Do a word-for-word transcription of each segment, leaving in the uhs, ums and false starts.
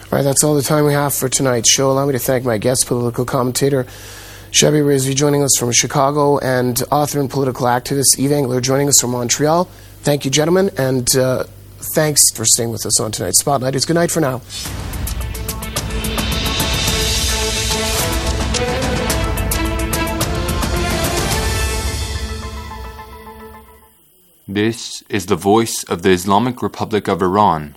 All right, that's all the time we have for tonight's show. Allow me to thank my guest, political commentator Shabby Rizvi, joining us from Chicago, and author and political activist Eve Engler, joining us from Montreal. Thank you, gentlemen, and uh, thanks for staying with us on tonight's Spotlight. It's good night for now. This is the voice of the Islamic Republic of Iran.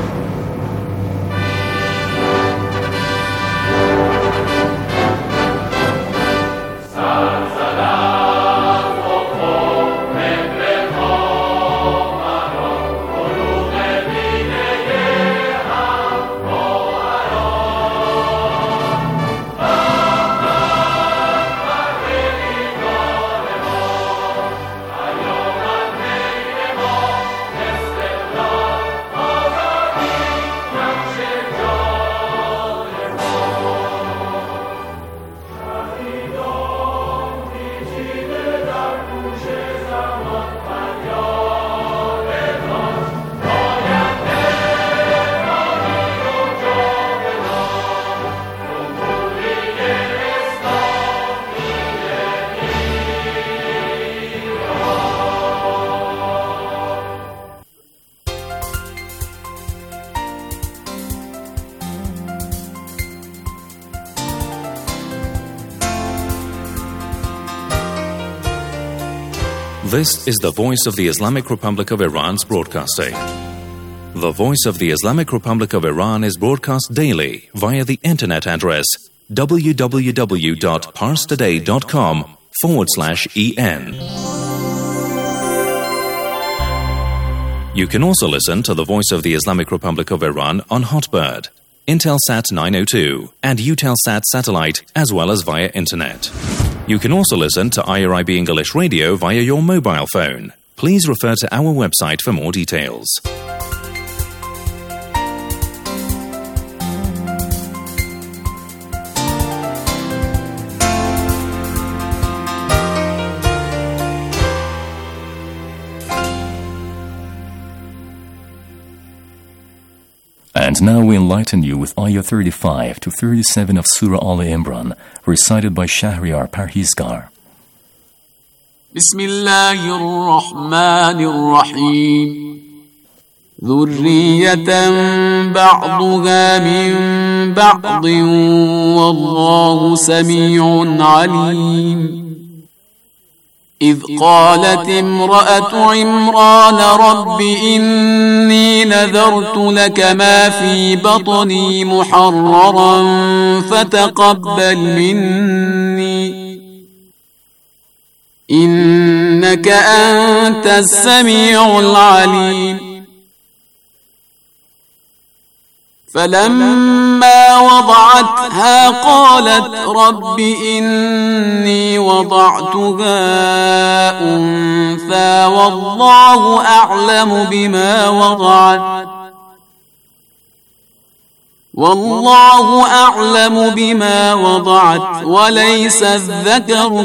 This is the voice of the Islamic Republic of Iran's broadcasting. The voice of the Islamic Republic of Iran is broadcast daily via the internet address www.parstoday.com forward slash en. You can also listen to the voice of the Islamic Republic of Iran on Hotbird, Intelsat nine oh two, and Eutelsat satellite, as well as via internet. You can also listen to I R I B English Radio via your mobile phone. Please refer to our website for more details. And now we enlighten you with Ayah thirty-five to thirty-seven of Surah Al-Imran, recited by Shahriar Parhizgar. Bismillahir Rahmanir Rahim. ذرية بعضها من بعض والله سميع عليم. إذ قالت امرأة عمران رب إني نذرت لك ما في بطني محررا فتقبل مني إنك أنت السميع العليم. فلما وضعتها قالت رب إني وضعتها أنثى والله أعلم بما وضعت والله أعلم بما وضعت وليس الذكر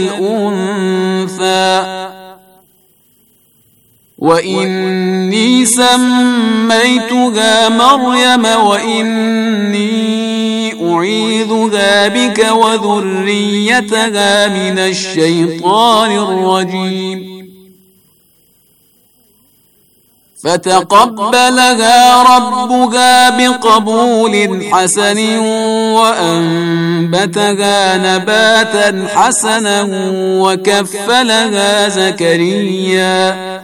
كالأنثى وإني سميتها مريم وإني أعيذها بك وذريتها من الشيطان الرجيم. فتقبلها ربها بقبول حسن وأنبتها نباتا حسنا وكفلها زكريا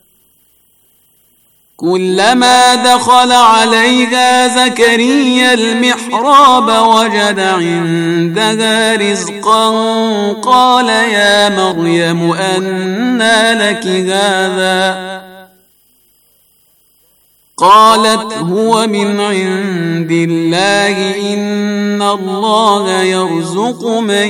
كلما دخل عليها زكريا المحراب وجد عندها رزقا قال يا مريم أنى لك هذا قالت هو من عند الله إن الله يرزق من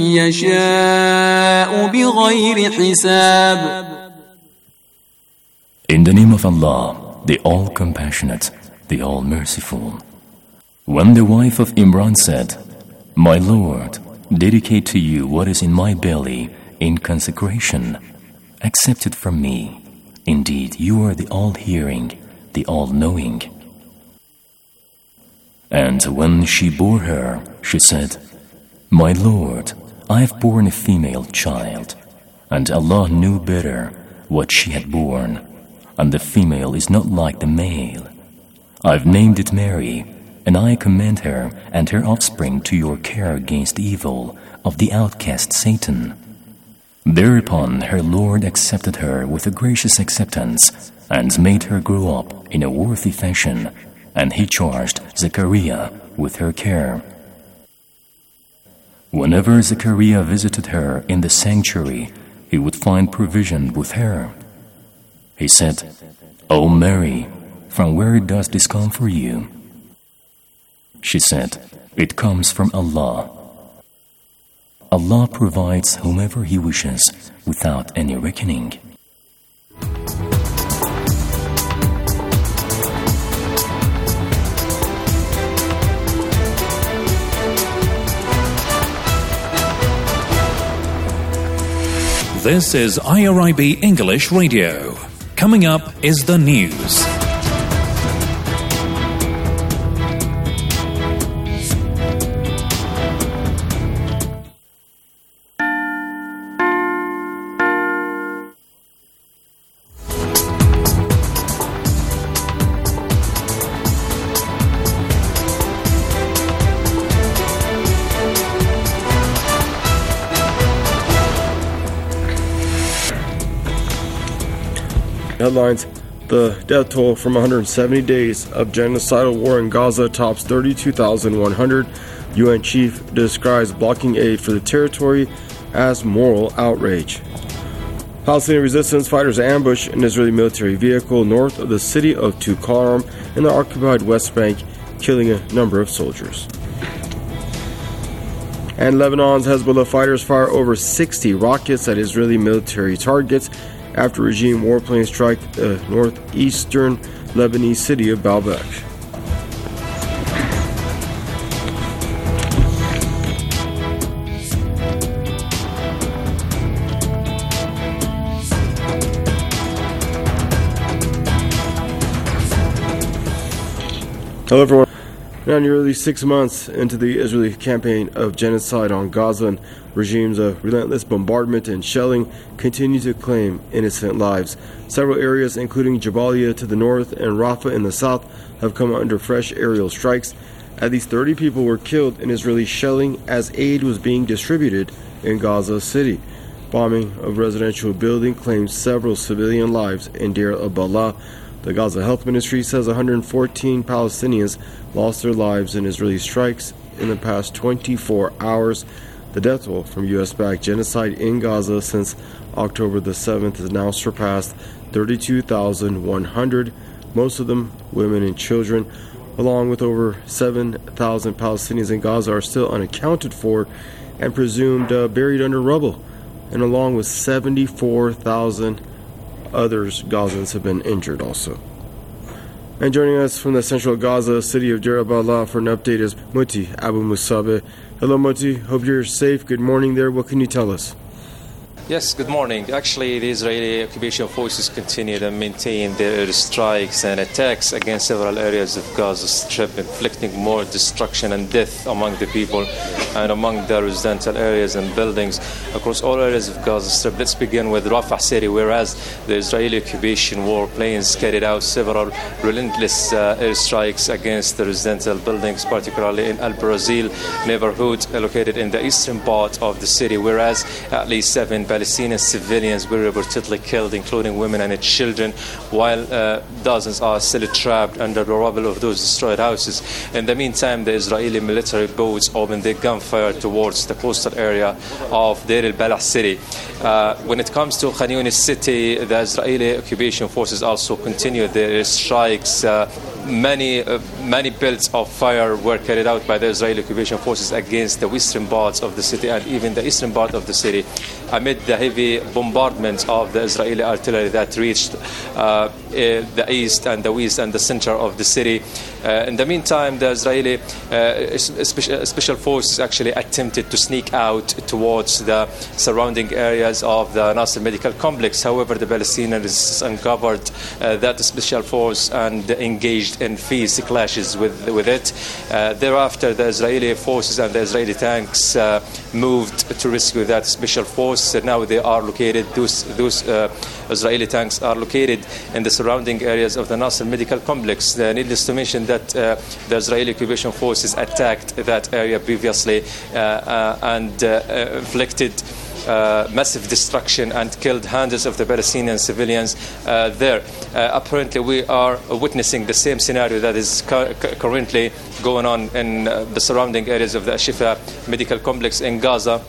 يشاء بغير حساب. In the name of Allah, the All-Compassionate, the All-Merciful. When the wife of Imran said, My Lord, dedicate to you what is in my belly in consecration, accept it from me. Indeed, you are the All-Hearing, the All-Knowing. And when she bore her, she said, My Lord, I have borne a female child, and Allah knew better what she had borne, and the female is not like the male. I've named it Mary, and I commend her and her offspring to your care against evil of the outcast Satan. Thereupon her Lord accepted her with a gracious acceptance and made her grow up in a worthy fashion, and he charged Zechariah with her care. Whenever Zechariah visited her in the sanctuary, he would find provision with her. He said, O Mary, from where does this come for you? She said, It comes from Allah. Allah provides whomever He wishes without any reckoning. This is I R I B English Radio. Coming up is the news. Headlines: The death toll from one hundred seventy days of genocidal war in Gaza tops thirty-two thousand one hundred. U N chief describes blocking aid for the territory as moral outrage. Palestinian resistance fighters ambush an Israeli military vehicle north of the city of Tulkarm in the occupied West Bank, killing a number of soldiers. And Lebanon's Hezbollah fighters fire over sixty rockets at Israeli military targets after regime warplanes strike the northeastern Lebanese city of Baalbek. Hello everyone. Now nearly six months into the Israeli campaign of genocide on Gaza, and regimes of relentless bombardment and shelling continue to claim innocent lives. Several areas, including Jabalia to the north and Rafah in the south, have come under fresh aerial strikes. At least thirty people were killed in Israeli shelling as aid was being distributed in Gaza City. Bombing of residential building claimed several civilian lives in Deir al-Balah. The Gaza Health Ministry says one hundred fourteen Palestinians lost their lives in Israeli strikes in the past twenty-four hours. The death toll from U S-backed genocide in Gaza since October the seventh has now surpassed thirty-two thousand one hundred, most of them women and children. Along with over seven thousand Palestinians in Gaza are still unaccounted for and presumed uh, buried under rubble. And along with seventy-four thousand others, Gazans have been injured also. And joining us from the central Gaza city of Deir al-Balah for an update is Muti Abu Musabeh. Hello Muti, hope you're safe. Good morning there. What can you tell us? Yes, good morning. Actually, the Israeli occupation forces continue to maintain their strikes and attacks against several areas of Gaza Strip, inflicting more destruction and death among the people and among the residential areas and buildings across all areas of Gaza Strip. Let's begin with Rafah City, whereas the Israeli occupation warplanes carried out several relentless uh, airstrikes against the residential buildings, particularly in Al Brazil neighborhood located in the eastern part of the city, whereas at least seven Palestinian civilians were reportedly killed, including women and children, while uh, dozens are still trapped under the rubble of those destroyed houses. In the meantime, the Israeli military boats opened their gunfire towards the coastal area of Deir al-Balah city. Uh, when it comes to Khan Yunis city, the Israeli occupation forces also continued their strikes. Uh, many, uh, many belts of fire were carried out by the Israeli occupation forces against the western parts of the city and even the eastern part of the city, amid the heavy bombardment of the Israeli artillery that reached uh, the east and the west and the center of the city. Uh, in the meantime, the Israeli uh, special, special forces actually attempted to sneak out towards the surrounding areas of the Nasser Medical Complex. However, the Palestinians uncovered uh, that special force and engaged in fierce clashes with, with it. Uh, thereafter, the Israeli forces and the Israeli tanks uh, moved to rescue that special force. Now they are located, those, those uh, Israeli tanks are located in the surrounding areas of the Nasser Medical Complex. Uh, needless to mention that uh, the Israeli occupation forces attacked that area previously uh, uh, and uh, uh, inflicted Uh, massive destruction and killed hundreds of the Palestinian civilians uh, there. Uh, apparently, we are witnessing the same scenario that is cu- currently going on in uh, the surrounding areas of the Al-Shifa Medical Complex in Gaza.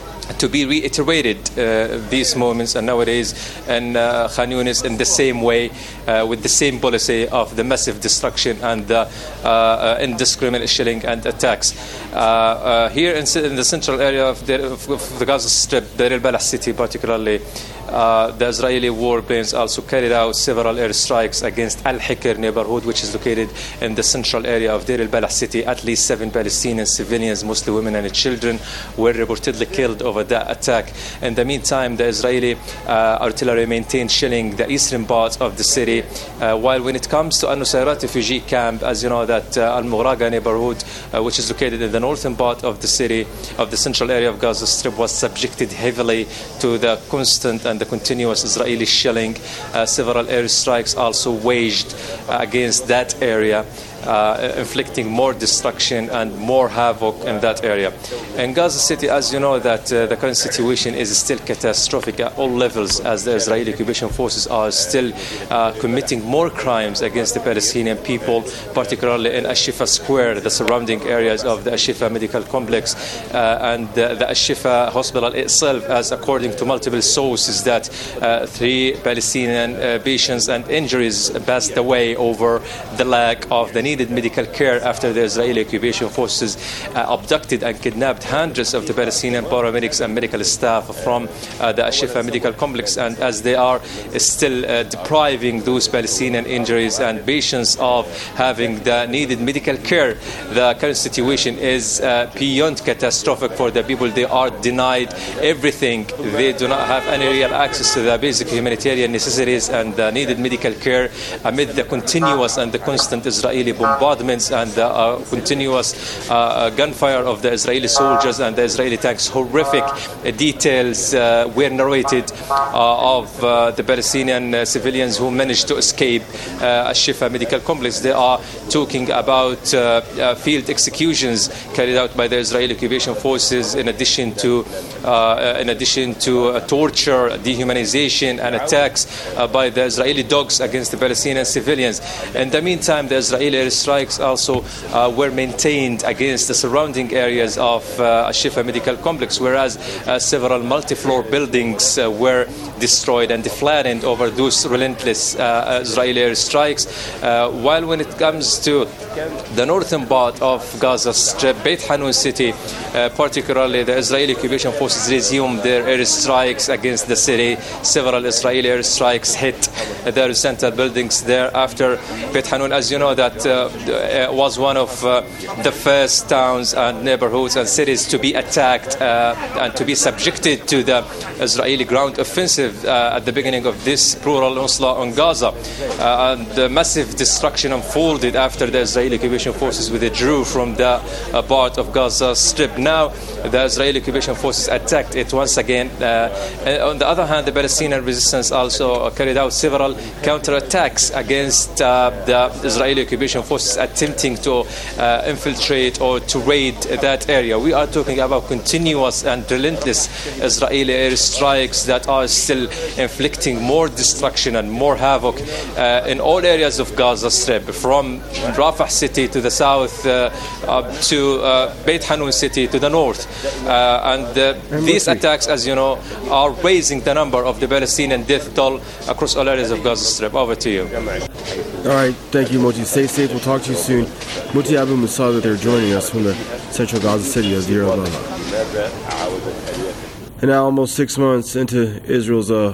To be reiterated uh, these moments and nowadays in uh, Khan Yunis in the same way, uh, with the same policy of the massive destruction and the uh, uh, indiscriminate shelling and attacks. Uh, uh, here in, in the central area of the, of, of the Gaza Strip, Deir al-Balah city particularly, Uh, the Israeli warplanes also carried out several airstrikes against Al-Hikr neighborhood, which is located in the central area of Deir al-Balah city. At least seven Palestinian civilians, mostly women and children, were reportedly killed over that attack. In the meantime, the Israeli uh, artillery maintained shelling the eastern part of the city. Uh, while when it comes to Al-Nusayrat refugee camp, as you know, that uh, Al-Mughraga neighborhood, uh, which is located in the northern part of the city, of the central area of Gaza Strip, was subjected heavily to the constant and the continuous Israeli shelling. Uh, several airstrikes also waged uh, against that area, uh, inflicting more destruction and more havoc in that area. In Gaza City, as you know, that uh, the current situation is still catastrophic at all levels, as the Israeli occupation forces are still uh, committing more crimes against the Palestinian people, particularly in Al-Shifa Square, the surrounding areas of the Al-Shifa Medical Complex, uh, and the, the Al-Shifa Hospital itself, as according to multiple sources, that uh, three Palestinian uh, patients and injuries passed away over the lack of the needed medical care after the Israeli occupation forces uh, abducted and kidnapped hundreds of the Palestinian paramedics and medical staff from uh, the Al-Shifa Medical Complex. And as they are still uh, depriving those Palestinian injuries and patients of having the needed medical care, the current situation is uh, beyond catastrophic for the people. They are denied everything. They do not have any real access to the basic humanitarian necessities and the needed medical care amid the continuous and the constant Israeli bombardments and the uh, continuous uh, gunfire of the Israeli soldiers and the Israeli tanks. Horrific uh, details uh, were narrated uh, of uh, the Palestinian uh, civilians who managed to escape uh, Al-Shifa Medical Complex. They are talking about uh, uh, field executions carried out by the Israeli occupation forces, in addition to uh, in addition to uh, torture, dehumanization, and attacks uh, by the Israeli dogs against the Palestinian civilians. In the meantime, the Israeli airstrikes also uh, were maintained against the surrounding areas of uh, Al-Shifa Medical Complex, whereas uh, several multi-floor buildings uh, were destroyed and flattened over those relentless uh, Israeli airstrikes. Uh, while when it comes to the northern part of Gaza Strip, Beit Hanun city, uh, particularly the Israeli occupation forces resumed their airstrikes against the city. Several Israeli airstrikes hit their center buildings there. After Beit Hanun, as you know, that uh, was one of uh, the first towns and neighborhoods and cities to be attacked uh, and to be subjected to the Israeli ground offensive uh, at the beginning of this brutal onslaught on Gaza. Uh, and the massive destruction unfolded after the Israeli occupation forces withdrew from the uh, part of Gaza Strip. Now, the Israeli occupation forces attacked it once again. Uh, and on the other hand, the Palestinian resistance also carried out several counterattacks against uh, the Israeli occupation forces attempting to uh, infiltrate or to raid that area. We are talking about continuous and relentless Israeli airstrikes that are still inflicting more destruction and more havoc uh, in all areas of Gaza Strip, from Rafah city to the south uh, uh, to uh, Beit Hanun city to the north. Uh, and uh, these attacks, as you know, are raising the number of the Palestinian death toll across all areas of Gaza Strip. Over to you. All right, thank you, Moti. Stay safe. We'll talk to you soon. Moti Abu Musa, that they're joining us from the central Gaza city of Deir al-Balah. And now, almost six months into Israel's uh,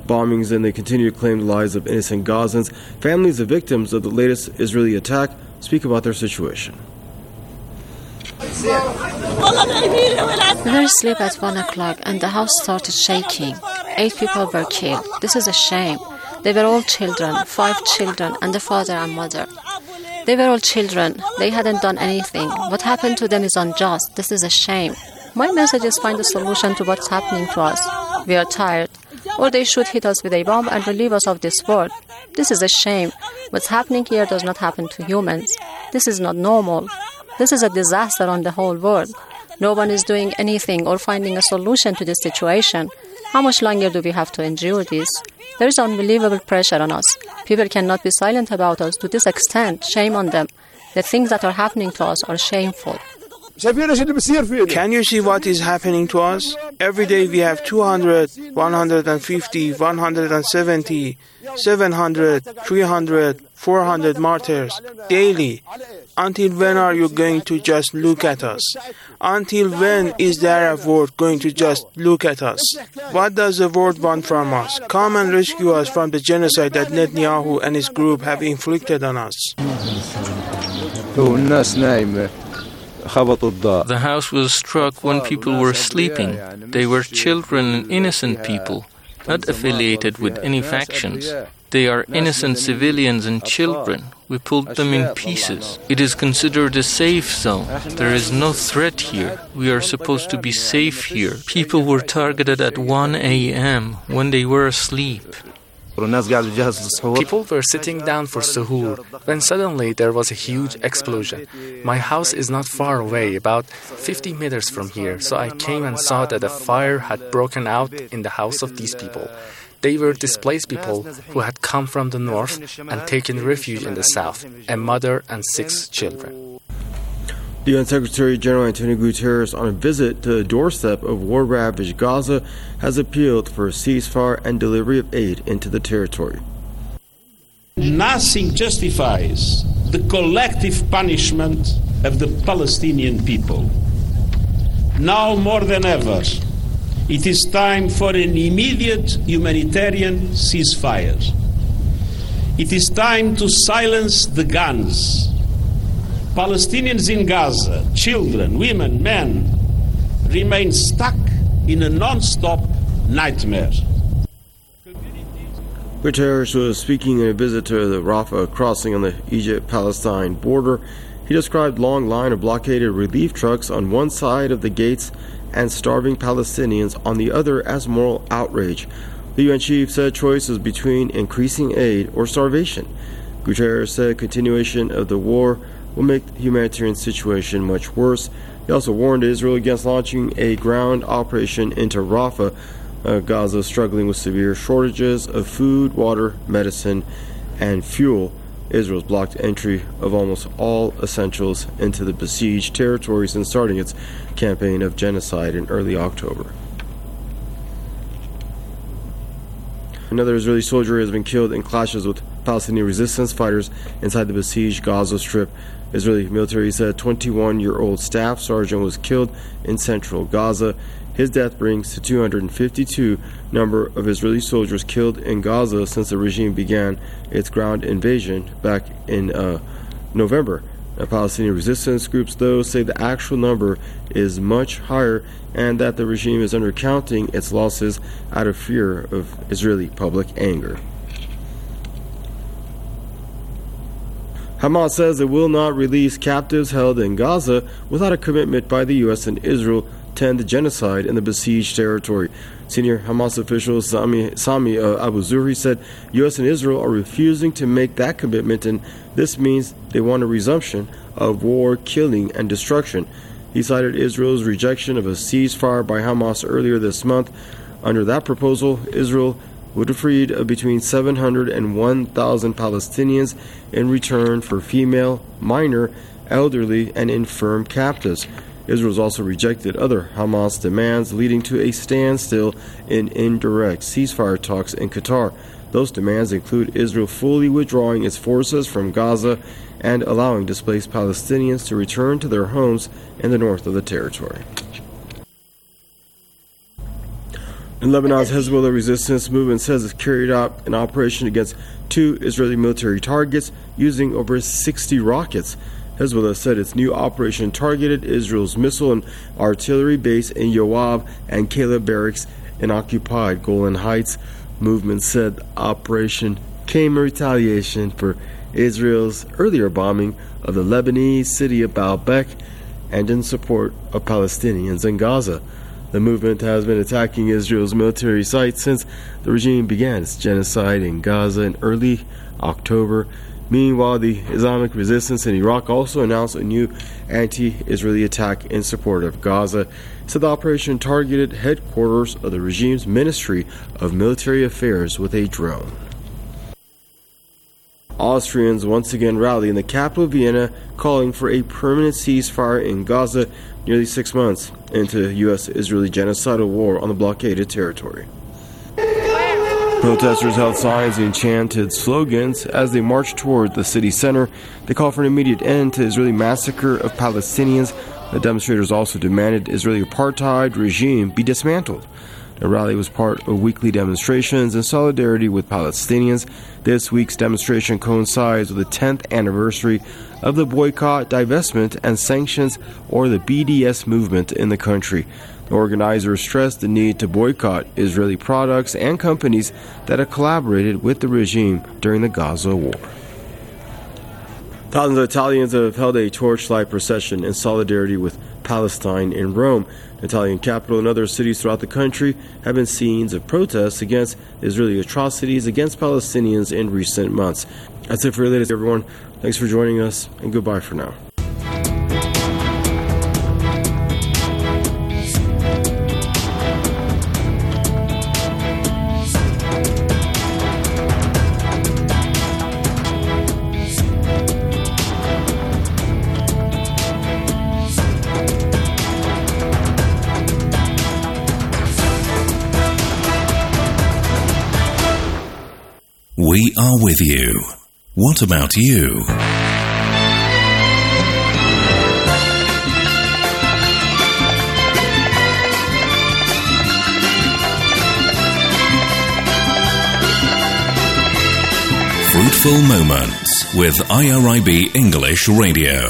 bombings, and they continue to claim the lives of innocent Gazans. Families of victims of the latest Israeli attack speak about their situation. We were asleep at one o'clock and the house started shaking. Eight people were killed. This is a shame. They were all children, five children, and the father and mother. They were all children. They hadn't done anything. What happened to them is unjust. This is a shame. My message is find a solution to what's happening to us. We are tired. Or they should hit us with a bomb and relieve us of this world. This is a shame. What's happening here does not happen to humans. This is not normal. This is a disaster on the whole world. No one is doing anything or finding a solution to this situation. How much longer do we have to endure this? There is unbelievable pressure on us. People cannot be silent about us to this extent. Shame on them. The things that are happening to us are shameful. Can you see what is happening to us? Every day we have two hundred, one hundred fifty, one hundred seventy, seven hundred, three hundred, four hundred martyrs daily. Until when are you going to just look at us? Until when is the Arab world going to just look at us? What does the world want from us? Come and rescue us from the genocide that Netanyahu and his group have inflicted on us. The house was struck when people were sleeping. They were children and innocent people, not affiliated with any factions. They are innocent civilians and children. We pulled them in pieces. It is considered a safe zone. There is no threat here. We are supposed to be safe here. People were targeted at one a.m. when they were asleep. People were sitting down for suhoor when suddenly there was a huge explosion. My house is not far away, about fifty meters from here, so I came and saw that a fire had broken out in the house of these people. They were displaced people who had come from the north and taken refuge in the south, a mother and six children. The U N Secretary General Antonio Guterres, on a visit to the doorstep of war-ravaged Gaza, has appealed for a ceasefire and delivery of aid into the territory. Nothing justifies the collective punishment of the Palestinian people. Now more than ever, it is time for an immediate humanitarian ceasefire. It is time to silence the guns. Palestinians in Gaza, children, women, men, remain stuck in a non-stop nightmare. Guterres was speaking in a visit to the Rafah crossing on the Egypt-Palestine border. He described long line of blockaded relief trucks on one side of the gates and starving Palestinians on the other as moral outrage. The U N chief said choice was between increasing aid or starvation. Guterres said continuation of the war will make the humanitarian situation much worse. He also warned Israel against launching a ground operation into Rafah, uh, Gaza struggling with severe shortages of food, water, medicine, and fuel. Israel's blocked entry of almost all essentials into the besieged territory since starting its campaign of genocide in early October. Another Israeli soldier has been killed in clashes with Palestinian resistance fighters inside the besieged Gaza Strip. Israeli military said twenty-one-year-old staff sergeant was killed in central Gaza. His death brings to two hundred fifty-two number of Israeli soldiers killed in Gaza since the regime began its ground invasion back in uh, November. Now, Palestinian resistance groups, though, say the actual number is much higher and that the regime is undercounting its losses out of fear of Israeli public anger. Hamas says it will not release captives held in Gaza without a commitment by the U S and Israel to end the genocide in the besieged territory. Senior Hamas official Sami, Sami uh, Abu Zuhri said U S and Israel are refusing to make that commitment, and this means they want a resumption of war, killing, and destruction. He cited Israel's rejection of a ceasefire by Hamas earlier this month. Under that proposal, Israel would have freed between seven hundred and one thousand Palestinians in return for female, minor, elderly, and infirm captives. Israel's also rejected other Hamas demands, leading to a standstill in indirect ceasefire talks in Qatar. Those demands include Israel fully withdrawing its forces from Gaza and allowing displaced Palestinians to return to their homes in the north of the territory. And Lebanon's Hezbollah resistance movement says it's carried out an operation against two Israeli military targets using over sixty rockets. Hezbollah said its new operation targeted Israel's missile and artillery base in Yoav and Caleb barracks in occupied Golan Heights. Movement said the operation came in retaliation for Israel's earlier bombing of the Lebanese city of Baalbek and in support of Palestinians in Gaza. The movement has been attacking Israel's military sites since the regime began its genocide in Gaza in early October. Meanwhile, the Islamic resistance in Iraq also announced a new anti-Israeli attack in support of Gaza. So the operation targeted headquarters of the regime's Ministry of Military Affairs with a drone. Austrians once again rally in the capital Vienna, calling for a permanent ceasefire in Gaza nearly six months into U S-Israeli genocidal war on the blockaded territory. Protesters held signs and chanted slogans as they marched toward the city center. They called for an immediate end to Israeli massacre of Palestinians. The demonstrators also demanded Israeli apartheid regime be dismantled. The rally was part of weekly demonstrations in solidarity with Palestinians. This week's demonstration coincides with the tenth anniversary of the boycott, divestment, and sanctions, or the B D S movement in the country. The organizers stressed the need to boycott Israeli products and companies that have collaborated with the regime during the Gaza war. Thousands of Italians have held a torchlight procession in solidarity with Palestine in Rome. The Italian capital and other cities throughout the country have been scenes of protests against Israeli atrocities against Palestinians in recent months. That's it for your latest, everyone. Thanks for joining us, and goodbye for now. We are with you. What about you? Fruitful Moments with I R I B English Radio.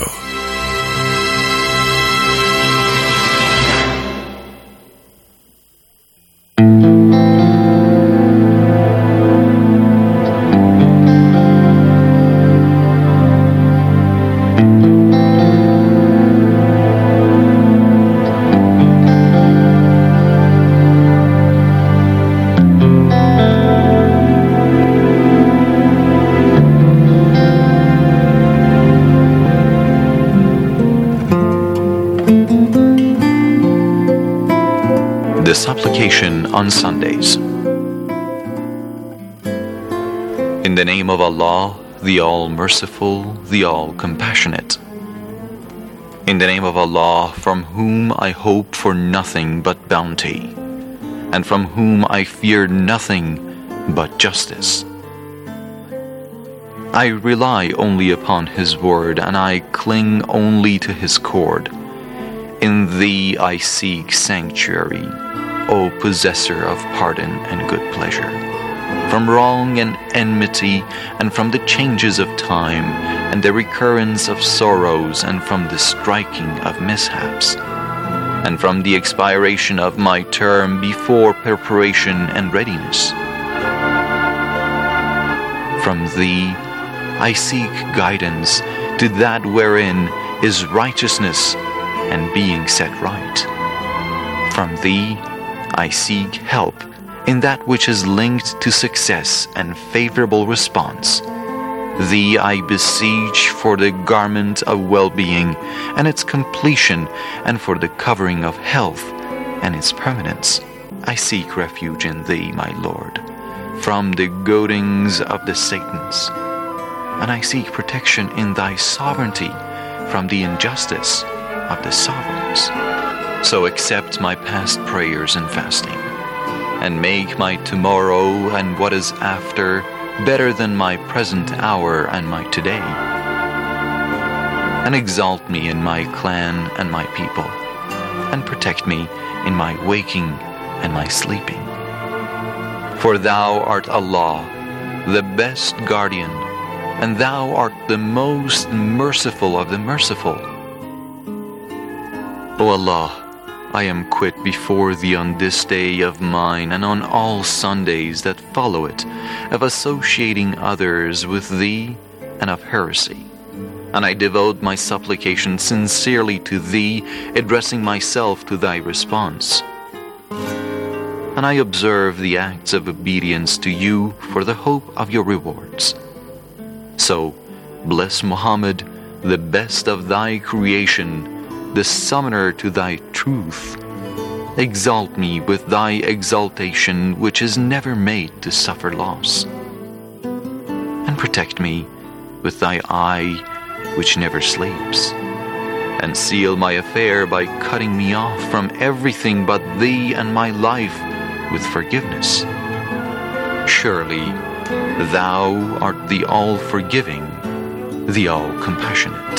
Supplication on Sundays. In the name of Allah, the All-Merciful, the All-Compassionate. In the name of Allah, from whom I hope for nothing but bounty, and from whom I fear nothing but justice. I rely only upon His word, and I cling only to His cord. In Thee I seek sanctuary, O possessor of pardon and good pleasure, from wrong and enmity, and from the changes of time, and the recurrence of sorrows, and from the striking of mishaps, and from the expiration of my term before preparation and readiness. From Thee I seek guidance to that wherein is righteousness and being set right. From Thee I seek help in that which is linked to success and favorable response. Thee I beseech for the garment of well-being and its completion, and for the covering of health and its permanence. I seek refuge in Thee, my Lord, from the goadings of the Satans, and I seek protection in Thy sovereignty from the injustice of the sovereigns. So accept my past prayers and fasting, and make my tomorrow and what is after better than my present hour and my today. And exalt me in my clan and my people, and protect me in my waking and my sleeping. For thou art Allah, the best guardian, and thou art the most merciful of the merciful. O Allah, I am quit before thee on this day of mine and on all Sundays that follow it, of associating others with thee and of heresy. And I devote my supplication sincerely to thee, addressing myself to thy response. And I observe the acts of obedience to you for the hope of your rewards. So, bless Muhammad, the best of thy creation, the summoner to thy truth. Exalt me with thy exaltation, which is never made to suffer loss. And protect me with thy eye, which never sleeps. And seal my affair by cutting me off from everything but thee and my life with forgiveness. Surely thou art the all-forgiving, the all-compassionate.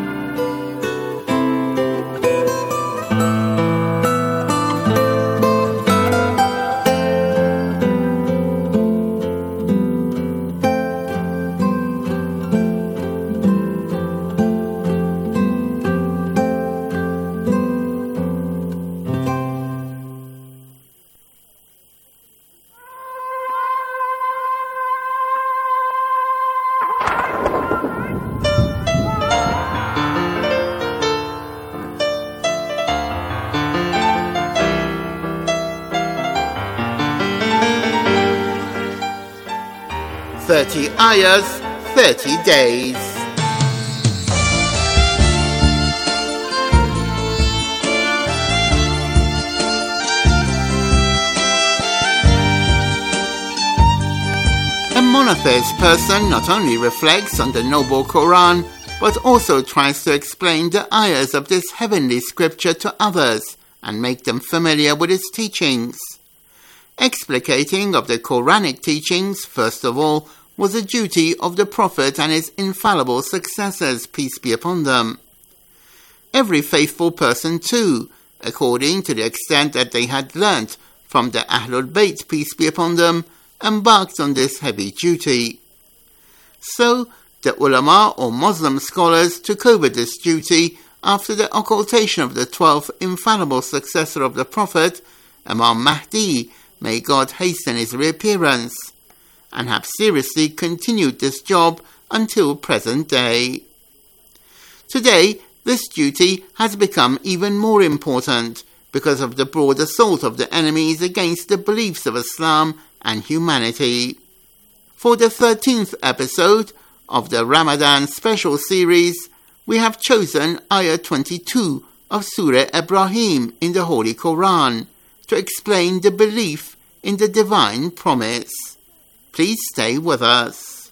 thirty ayahs, thirty days. A monotheist person not only reflects on the noble Quran, but also tries to explain the ayahs of this heavenly scripture to others and make them familiar with its teachings. Explicating of the Quranic teachings, first of all, was a duty of the Prophet and his infallible successors, peace be upon them. Every faithful person too, according to the extent that they had learnt from the Ahlul Bayt, peace be upon them, embarked on this heavy duty. So, the ulama or Muslim scholars took over this duty after the occultation of the twelfth infallible successor of the Prophet, Imam Mahdi, may God hasten his reappearance, and have seriously continued this job until present day. Today, this duty has become even more important because of the broad assault of the enemies against the beliefs of Islam and humanity. For the thirteenth episode of the Ramadan special series, we have chosen Ayah twenty-two of Surah Ibrahim in the Holy Quran to explain the belief in the divine promise. Please stay with us.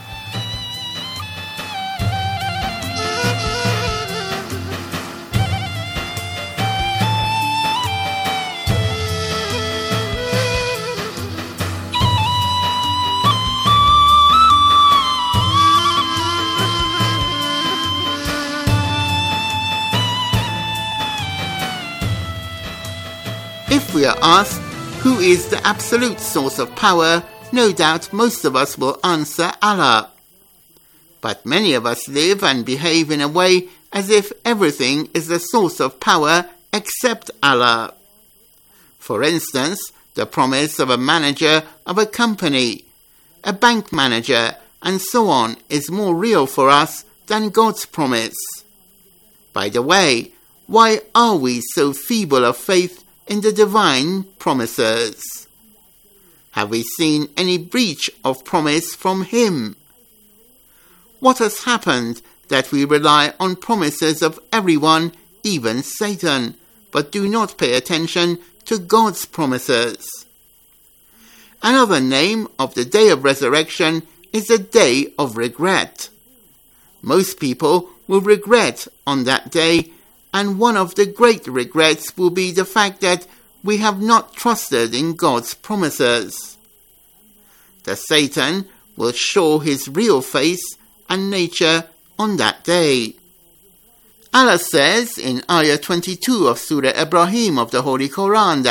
If we are asked, who is the absolute source of power, no doubt most of us will answer Allah. But many of us live and behave in a way as if everything is the source of power except Allah. For instance, the promise of a manager of a company, a bank manager, and so on is more real for us than God's promise. By the way, why are we so feeble of faith in the divine promises? Have we seen any breach of promise from Him? What has happened that we rely on promises of everyone, even Satan, but do not pay attention to God's promises? Another name of the day of resurrection is the day of regret. Most people will regret on that day, and one of the great regrets will be the fact that we have not trusted in God's promises. The Satan will show his real face and nature on that day. Allah says in Ayah twenty-two of Surah Ibrahim of the Holy Quran that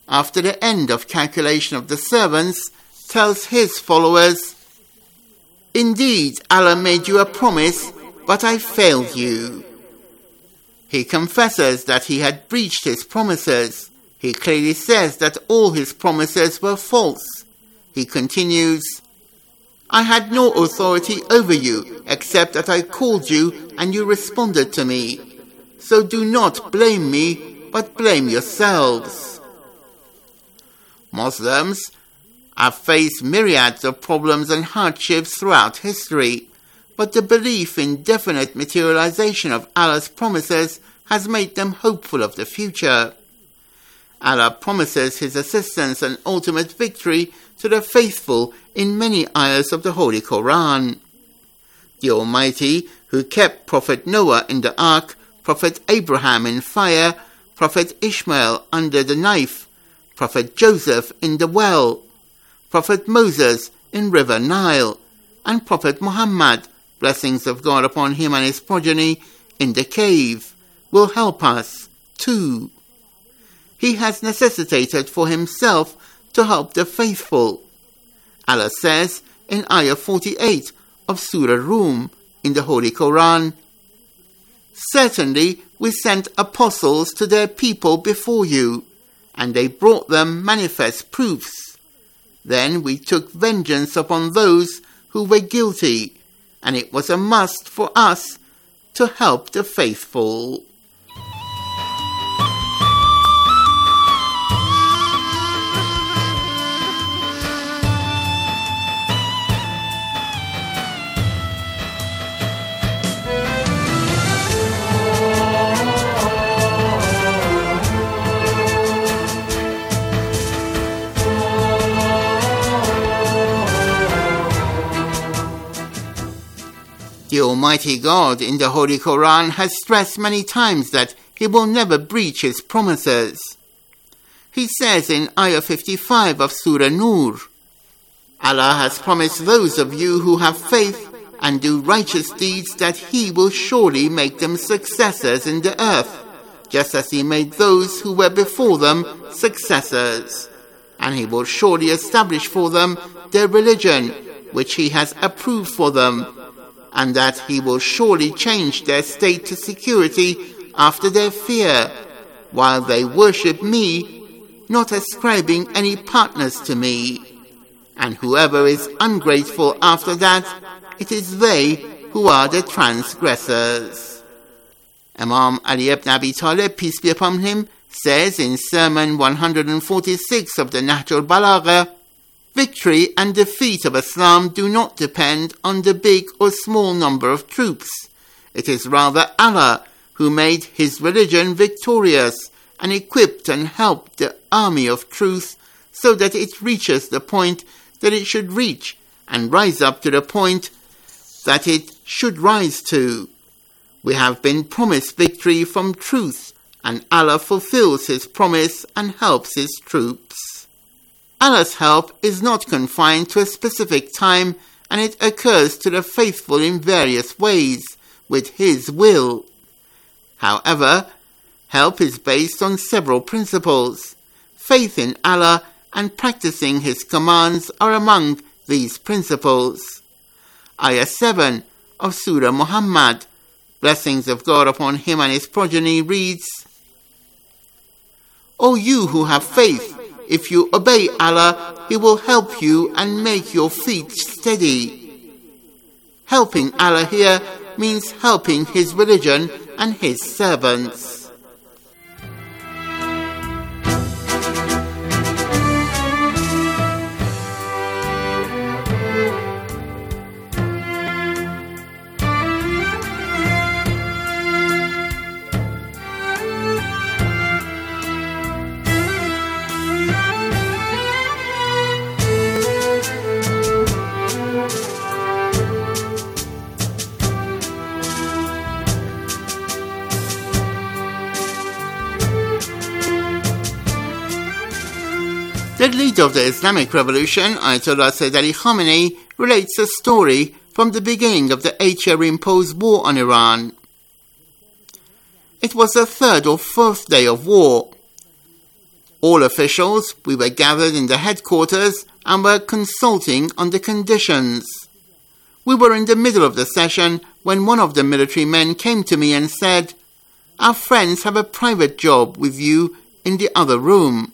after the end of calculation of the servants, tells his followers, "Indeed, Allah made you a promise, but I failed you." He confesses that he had breached his promises. He clearly says that all his promises were false. He continues, "I had no authority over you, except that I called you and you responded to me. So do not blame me, but blame yourselves." Muslims have faced myriads of problems and hardships throughout history, but the belief in definite materialization of Allah's promises has made them hopeful of the future. Allah promises his assistance and ultimate victory to the faithful in many ayahs of the Holy Quran. The Almighty, who kept Prophet Noah in the ark, Prophet Abraham in fire, Prophet Ishmael under the knife, Prophet Joseph in the well, Prophet Moses in River Nile, and Prophet Muhammad, blessings of God upon him and his progeny, in the cave, will help us, too. He has necessitated for himself to help the faithful. Allah says in Ayah forty-eight of Surah Rum in the Holy Quran, "Certainly we sent apostles to their people before you, and they brought them manifest proofs. Then we took vengeance upon those who were guilty, and it was a must for us to help the faithful." The Almighty God in the Holy Quran has stressed many times that he will never breach his promises. He says in Ayah fifty-five of Surah Nur, "Allah has promised those of you who have faith and do righteous deeds that he will surely make them successors in the earth, just as he made those who were before them successors. And he will surely establish for them their religion, which he has approved for them, and that he will surely change their state to security after their fear, while they worship me, not ascribing any partners to me. And whoever is ungrateful after that, it is they who are the transgressors." Imam Ali ibn Abi Talib, peace be upon him, says in Sermon one hundred forty-six of the Nahj al-Balagha, "Victory and defeat of Islam do not depend on the big or small number of troops. It is rather Allah who made his religion victorious and equipped and helped the army of truth so that it reaches the point that it should reach and rise up to the point that it should rise to. We have been promised victory from truth, and Allah fulfills his promise and helps his troops." Allah's help is not confined to a specific time, and it occurs to the faithful in various ways, with his will. However, help is based on several principles. Faith in Allah and practicing his commands are among these principles. Ayah seven of Surah Muhammad, blessings of God upon him and his progeny, reads, "O you who have faith, if you obey Allah, he will help you and make your feet steady." Helping Allah here means helping his religion and his servants. The leader of the Islamic Revolution, Ayatollah Sayyid Ali Khamenei, relates a story from the beginning of the eight-year imposed war on Iran. It was the third or fourth day of war. All officials, we were gathered in the headquarters and were consulting on the conditions. We were in the middle of the session when one of the military men came to me and said, "Our friends have a private job with you in the other room."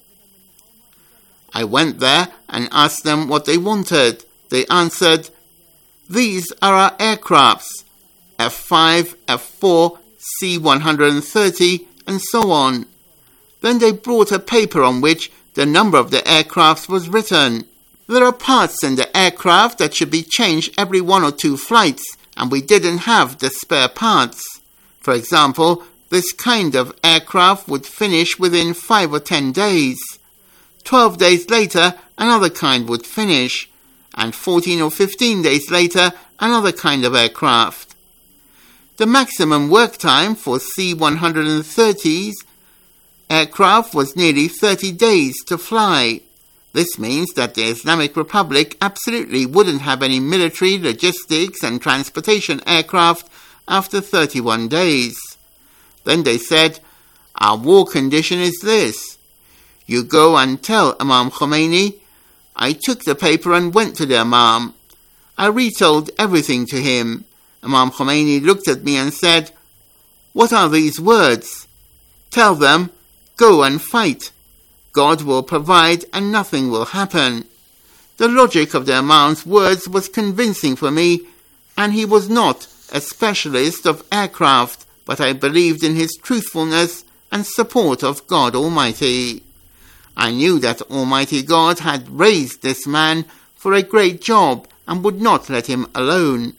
I went there and asked them what they wanted. They answered, "These are our aircrafts, F five, F four, C one thirty, and so on." Then they brought a paper on which the number of the aircrafts was written. There are parts in the aircraft that should be changed every one or two flights, and we didn't have the spare parts. For example, this kind of aircraft would finish within five or ten days. Twelve days later, another kind would finish, and fourteen or fifteen days later, another kind of aircraft. The maximum work time for C one thirty's aircraft was nearly thirty days to fly. This means that the Islamic Republic absolutely wouldn't have any military, logistics and transportation aircraft after thirty-one days. Then they said, "Our war condition is this. You go and tell Imam Khomeini." I took the paper and went to the Imam. I retold everything to him. Imam Khomeini looked at me and said, "What are these words?" "Tell them, go and fight. God will provide and nothing will happen." The logic of the Imam's words was convincing for me, and he was not a specialist of aircraft, but I believed in his truthfulness and support of God Almighty. I knew that Almighty God had raised this man for a great job and would not let him alone.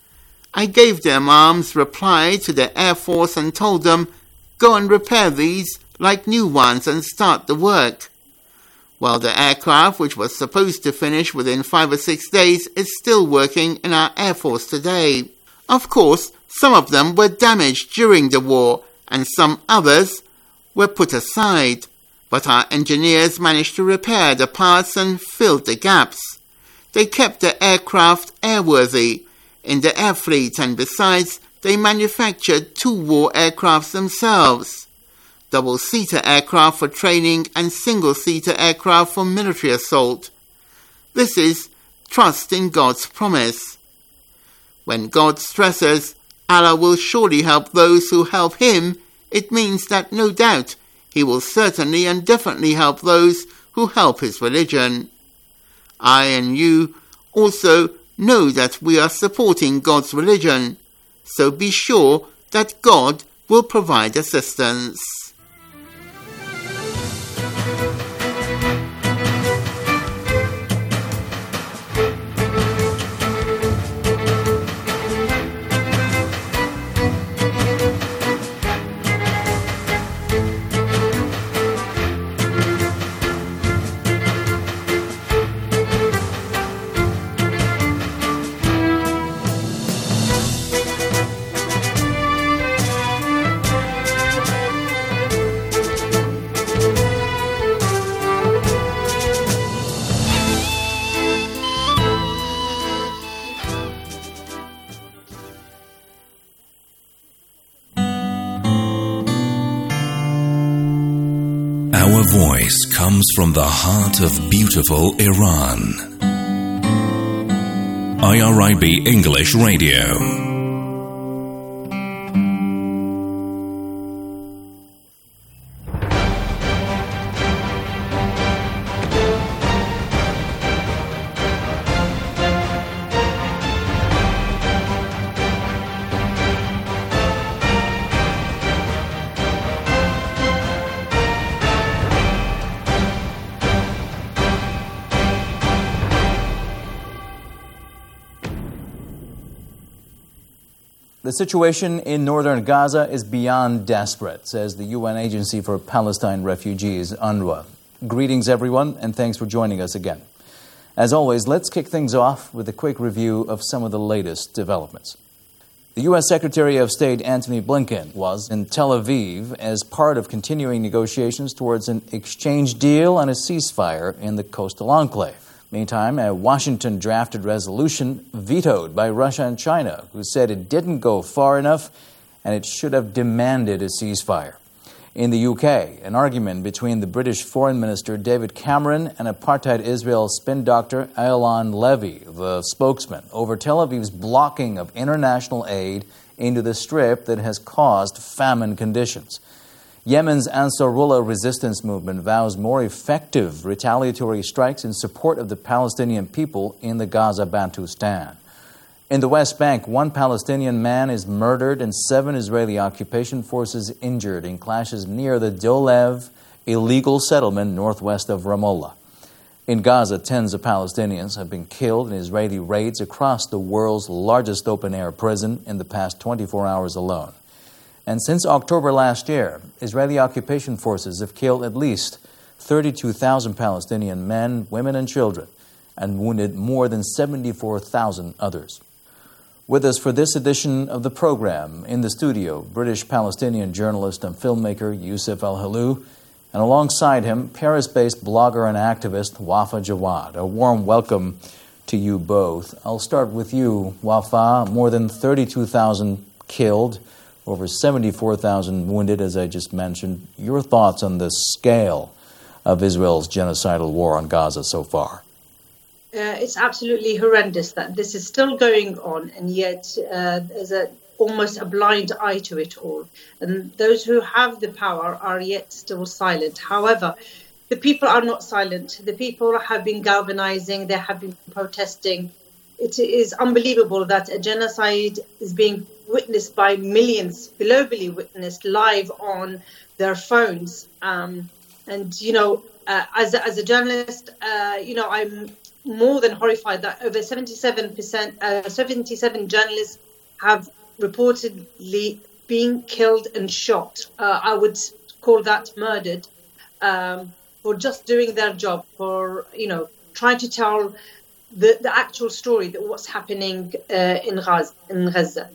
I gave the Imam's reply to the Air Force and told them, "Go and repair these like new ones and start the work." Well, the aircraft, which was supposed to finish within five or six days, is still working in our Air Force today. Of course, some of them were damaged during the war and some others were put aside, but our engineers managed to repair the parts and filled the gaps. They kept the aircraft airworthy in the air fleet, and besides, they manufactured two war aircrafts themselves. Double-seater aircraft for training and single-seater aircraft for military assault. This is trust in God's promise. When God stresses, "Allah will surely help those who help him," it means that no doubt he will certainly and definitely help those who help his religion. I and you also know that we are supporting God's religion, so be sure that God will provide assistance. Our voice comes from the heart of beautiful Iran. I R I B English Radio. The situation in northern Gaza is beyond desperate, says the U N Agency for Palestine Refugees, UNRWA. Greetings, everyone, and thanks for joining us again. As always, let's kick things off with a quick review of some of the latest developments. The U S Secretary of State Antony Blinken was in Tel Aviv as part of continuing negotiations towards an exchange deal and a ceasefire in the coastal enclave. Meantime, a Washington-drafted resolution vetoed by Russia and China, who said it didn't go far enough and it should have demanded a ceasefire. In the U K, an argument between the British Foreign Minister David Cameron and apartheid Israel spin doctor Eylon Levy, the spokesman, over Tel Aviv's blocking of international aid into the Strip that has caused famine conditions. Yemen's Ansarullah resistance movement vows more effective retaliatory strikes in support of the Palestinian people in the Gaza Bantustan. In the West Bank, one Palestinian man is murdered and seven Israeli occupation forces injured in clashes near the Dolev illegal settlement northwest of Ramallah. In Gaza, tens of Palestinians have been killed in Israeli raids across the world's largest open-air prison in the past twenty-four hours alone. And since October last year, Israeli occupation forces have killed at least thirty-two thousand Palestinian men, women, and children, and wounded more than seventy-four thousand others. With us for this edition of the program, in the studio, British-Palestinian journalist and filmmaker Youssef El-Helou, and alongside him, Paris-based blogger and activist Wafa Jawad. A warm welcome to you both. I'll start with you, Wafa. More than thirty-two thousand killed, over seventy-four thousand wounded, as I just mentioned. Your thoughts on the scale of Israel's genocidal war on Gaza so far? Uh, it's absolutely horrendous that this is still going on, and yet uh, there's a, almost a blind eye to it all. And those who have the power are yet still silent. However, the people are not silent. The people have been galvanizing, they have been protesting. It is unbelievable that a genocide is being witnessed by millions, globally witnessed live on their phones. Um, and, you know, uh, as, a, as a journalist, uh, you know, I'm more than horrified that over seventy-seven percent, uh, seventy-seven journalists have reportedly been killed and shot. Uh, I would call that murdered um, for just doing their job, for, you know, trying to tell the, the actual story, that what's happening uh, in Gaza. In Gaza.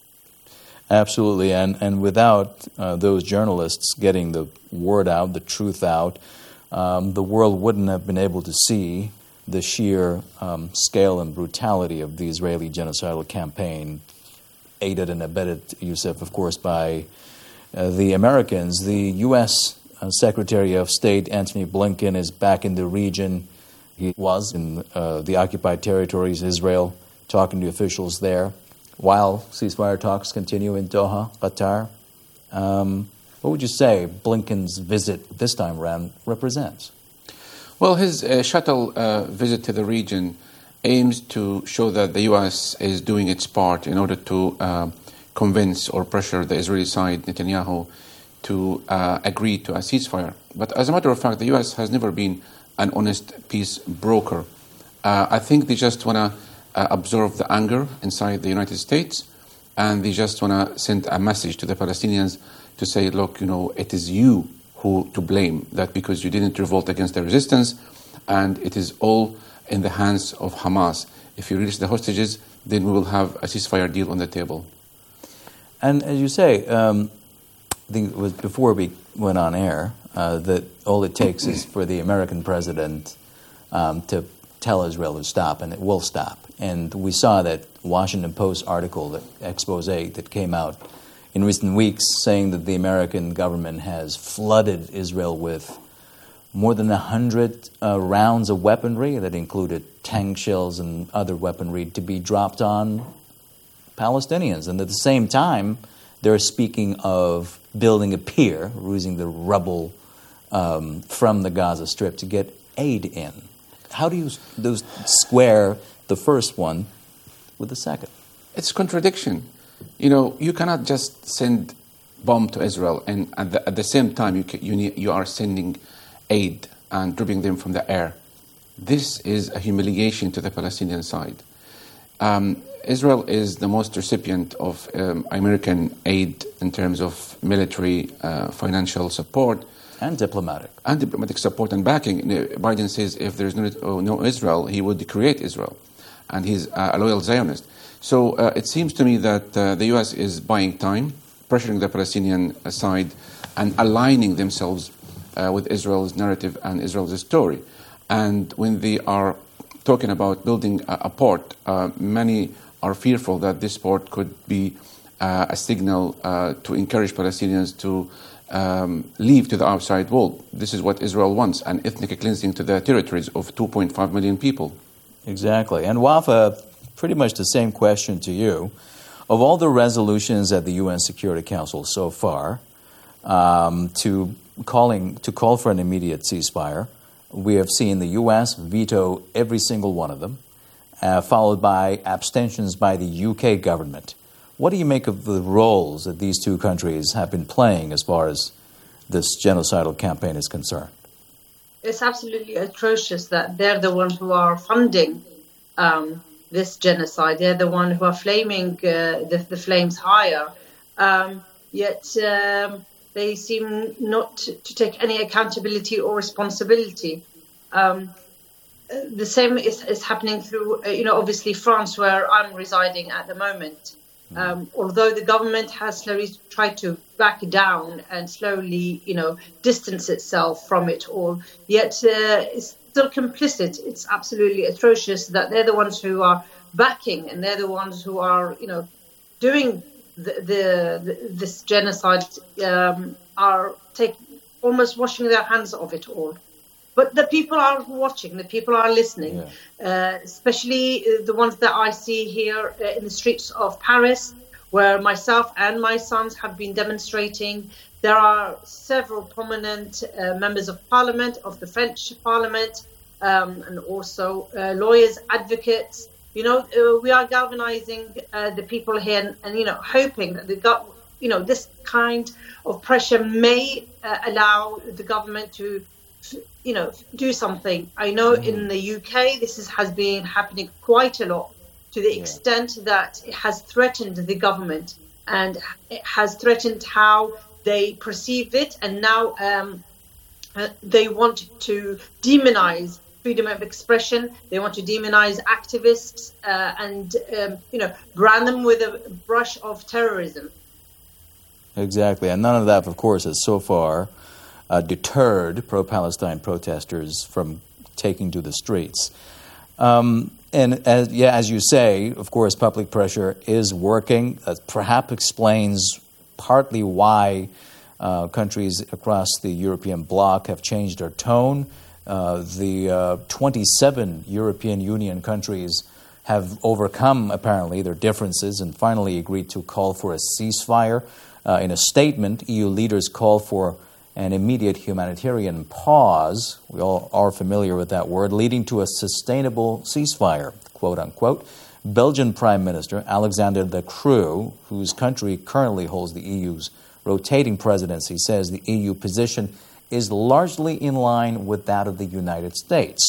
Absolutely, and and without uh, those journalists getting the word out, the truth out, um, the world wouldn't have been able to see the sheer um, scale and brutality of the Israeli genocidal campaign, aided and abetted, Youssef, of course, by uh, the Americans. The U S uh, Secretary of State, Antony Blinken, is back in the region. He was in uh, the occupied territories, Israel, talking to officials there, while ceasefire talks continue in Doha, Qatar. Um, what would you say Blinken's visit this time around represents? Well, his uh, shuttle uh, visit to the region aims to show that the U S is doing its part in order to uh, convince or pressure the Israeli side, Netanyahu, to uh, agree to a ceasefire. But as a matter of fact, the U S has never been an honest peace broker. Uh, I think they just want to uh, absorb the anger inside the United States, and they just want to send a message to the Palestinians to say, look, you know, it is you who to blame, that because you didn't revolt against the resistance, and it is all in the hands of Hamas. If you release the hostages, then we will have a ceasefire deal on the table. And as you say, um, I think it was before we went on air, uh, that all it takes is for the American president um, to tell Israel to stop, and it will stop. And we saw that Washington Post article, that expose that came out in recent weeks, saying that the American government has flooded Israel with more than one hundred uh, rounds of weaponry that included tank shells and other weaponry to be dropped on Palestinians. And at the same time, they're speaking of building a pier, using the rubble um, from the Gaza Strip to get aid in. How do you those square the first one with the second? It's contradiction. You know, you cannot just send bomb to Israel and at the, at the same time you can, you, need, you are sending aid and dropping them from the air. This is a humiliation to the Palestinian side. Um, Israel is the most recipient of um, American aid in terms of military, uh, financial support. And diplomatic. And diplomatic support and backing. Biden says if there is no, no Israel, he would create Israel. And he's a loyal Zionist. So uh, it seems to me that uh, the U S is buying time, pressuring the Palestinian side, and aligning themselves uh, with Israel's narrative and Israel's story. And when they are talking about building a, a port, uh, many are fearful that this port could be uh, a signal uh, to encourage Palestinians to um, leave to the outside world. This is what Israel wants, an ethnic cleansing to the territories of two point five million people. Exactly. And Wafa, pretty much the same question to you. Of all the resolutions at the U N Security Council so far, um, to calling to call for an immediate ceasefire, we have seen the U S veto every single one of them, uh, followed by abstentions by the U K government. What do you make of the roles that these two countries have been playing as far as this genocidal campaign is concerned? It's absolutely atrocious that they're the ones who are funding um, this genocide. They're the ones who are flaming uh, the, the flames higher. Um, yet um, they seem not to take any accountability or responsibility. Um, the same is, is happening through, uh, you know, obviously France, where I'm residing at the moment. Um, although the government has slowly tried to back down and slowly, you know, distance itself from it all, yet uh, it's still complicit. It's absolutely atrocious that they're the ones who are backing and they're the ones who are, you know, doing the, the, the this genocide, um, are take, almost washing their hands of it all. But the people are watching, the people are listening, yeah. uh, especially the ones that I see here in the streets of Paris, where myself and my sons have been demonstrating. There are several prominent uh, members of parliament, of the French parliament, um, and also uh, lawyers, advocates. You know, uh, we are galvanizing uh, the people here and, and, you know, hoping that the go- you know, this kind of pressure may uh, allow the government to, you know, do something. I know mm. in the U K this is, has been happening quite a lot, to the yeah. extent that it has threatened the government and it has threatened how they perceive it, and now um, uh, they want to demonize freedom of expression. They want to demonize activists uh, and um, you know, brand them with a brush of terrorism. Exactly, and none of that, of course, has so far Uh, deterred pro-Palestine protesters from taking to the streets. Um, and as, yeah, as you say, of course, public pressure is working. That perhaps explains partly why uh, countries across the European bloc have changed their tone. Uh, the uh, twenty-seven European Union countries have overcome, apparently, their differences and finally agreed to call for a ceasefire. Uh, in a statement, E U leaders call for an immediate humanitarian pause, we all are familiar with that word, leading to a sustainable ceasefire, quote unquote. Belgian Prime Minister Alexander De Croo, whose country currently holds the E U's rotating presidency, says the E U position is largely in line with that of the United States.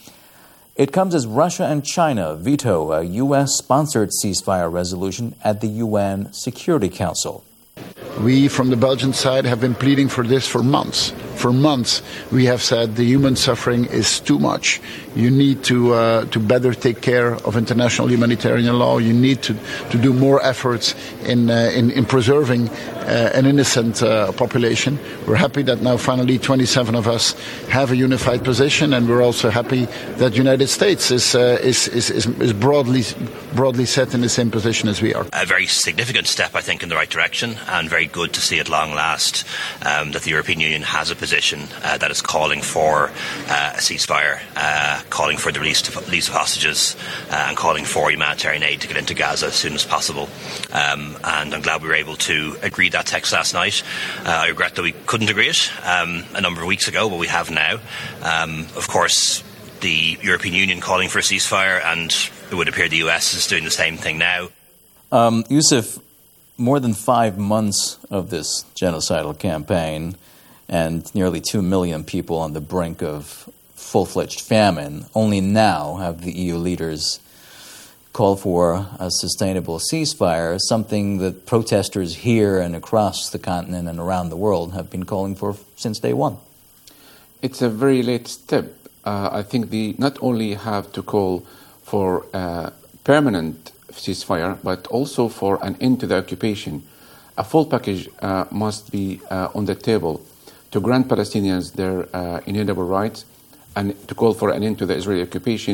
It comes as Russia and China veto a U S-sponsored ceasefire resolution at the U N Security Council. We, from the Belgian side, have been pleading for this for months. For months, we have said the human suffering is too much. You need to uh, to better take care of international humanitarian law. You need to, to do more efforts in uh, in, in preserving uh, an innocent uh, population. We're happy that now finally twenty-seven of us have a unified position, and we're also happy that the United States is, uh, is, is, is, is broadly broadly set in the same position as we are. A very significant step, I think, in the right direction, and very good to see at long last um, that the European Union has a position uh, that is calling for uh, a ceasefire, uh, calling for the release of, release of hostages, uh, and calling for humanitarian aid to get into Gaza as soon as possible. Um, and I'm glad we were able to agree that text last night. Uh, I regret that we couldn't agree it um, a number of weeks ago, but we have now. Um, of course, the European Union calling for a ceasefire, and it would appear the U S is doing the same thing now. Um, Yusuf, more than five months of this genocidal campaign and nearly two million people on the brink of full-fledged famine, only now have the E U leaders called for a sustainable ceasefire, something that protesters here and across the continent and around the world have been calling for since day one. It's a very late step. Uh, I think they not only have to call for a permanent ceasefire, but also for an end to the occupation. A full package uh, must be uh, on the table to grant Palestinians their uh, inalienable rights and to call for an end to the Israeli occupation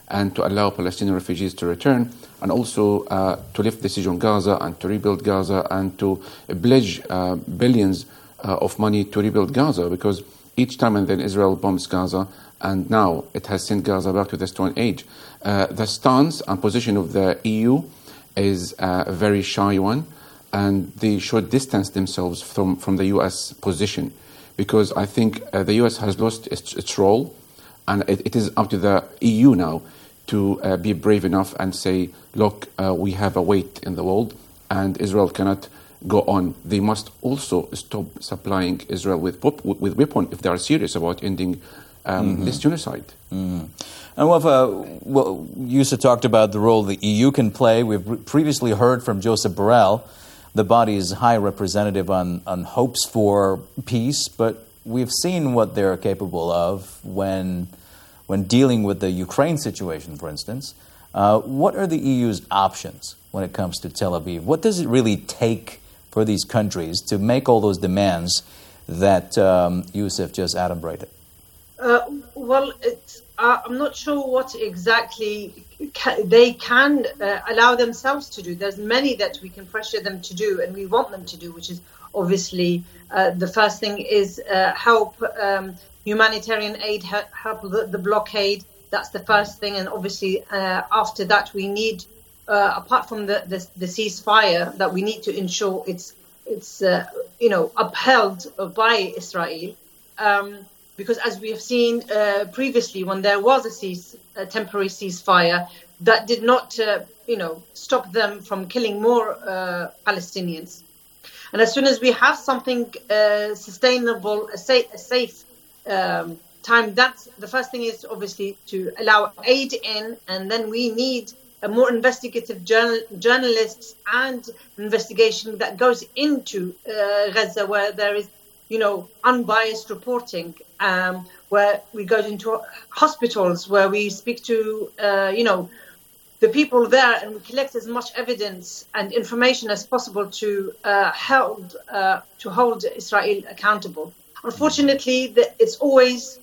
and to allow Palestinian refugees to return, and also uh, to lift the siege on Gaza and to rebuild Gaza and to pledge uh, billions uh, of money to rebuild Gaza, because each time and then Israel bombs Gaza, and now it has sent Gaza back to the Stone Age. Uh, the stance and position of the E U is uh, a very shy one, and they should distance themselves from, from the U S position, because I think uh, the U S has lost its, its role, and it, it is up to the E U now to uh, be brave enough and say, look, uh, we have a weight in the world, and Israel cannot go on. They must also stop supplying Israel with, with weapons if they are serious about ending um, mm-hmm. this genocide. Mm-hmm. And Wafa, well, Yusuf talked about the role the E U can play. We've previously heard from Joseph Borrell, the body's high representative on, on hopes for peace, but we've seen what they're capable of when, when dealing with the Ukraine situation, for instance. Uh, what are the E U's options when it comes to Tel Aviv? What does it really take for these countries to make all those demands that um, Yusuf just adumbrated? Uh, well, it's, uh, I'm not sure what exactly ca- they can uh, allow themselves to do. There's many that we can pressure them to do, and we want them to do, which is obviously uh, the first thing is uh, help um, humanitarian aid, help the, the blockade. That's the first thing, and obviously uh, after that we need, uh, apart from the, the the ceasefire, that we need to ensure it's it's uh, you know upheld by Israel. Um, Because as we have seen uh, previously, when there was a, cease, a temporary ceasefire, that did not, uh, you know, stop them from killing more uh, Palestinians. And as soon as we have something uh, sustainable, a safe, a safe um, time, that's the first thing is obviously to allow aid in, and then we need a more investigative journal, journalists and investigation that goes into uh, Gaza, where there is, you know, unbiased reporting, um, where we go into hospitals, where we speak to, uh, you know, the people there, and we collect as much evidence and information as possible to uh, hold uh, to hold Israel accountable. Unfortunately, the, it's always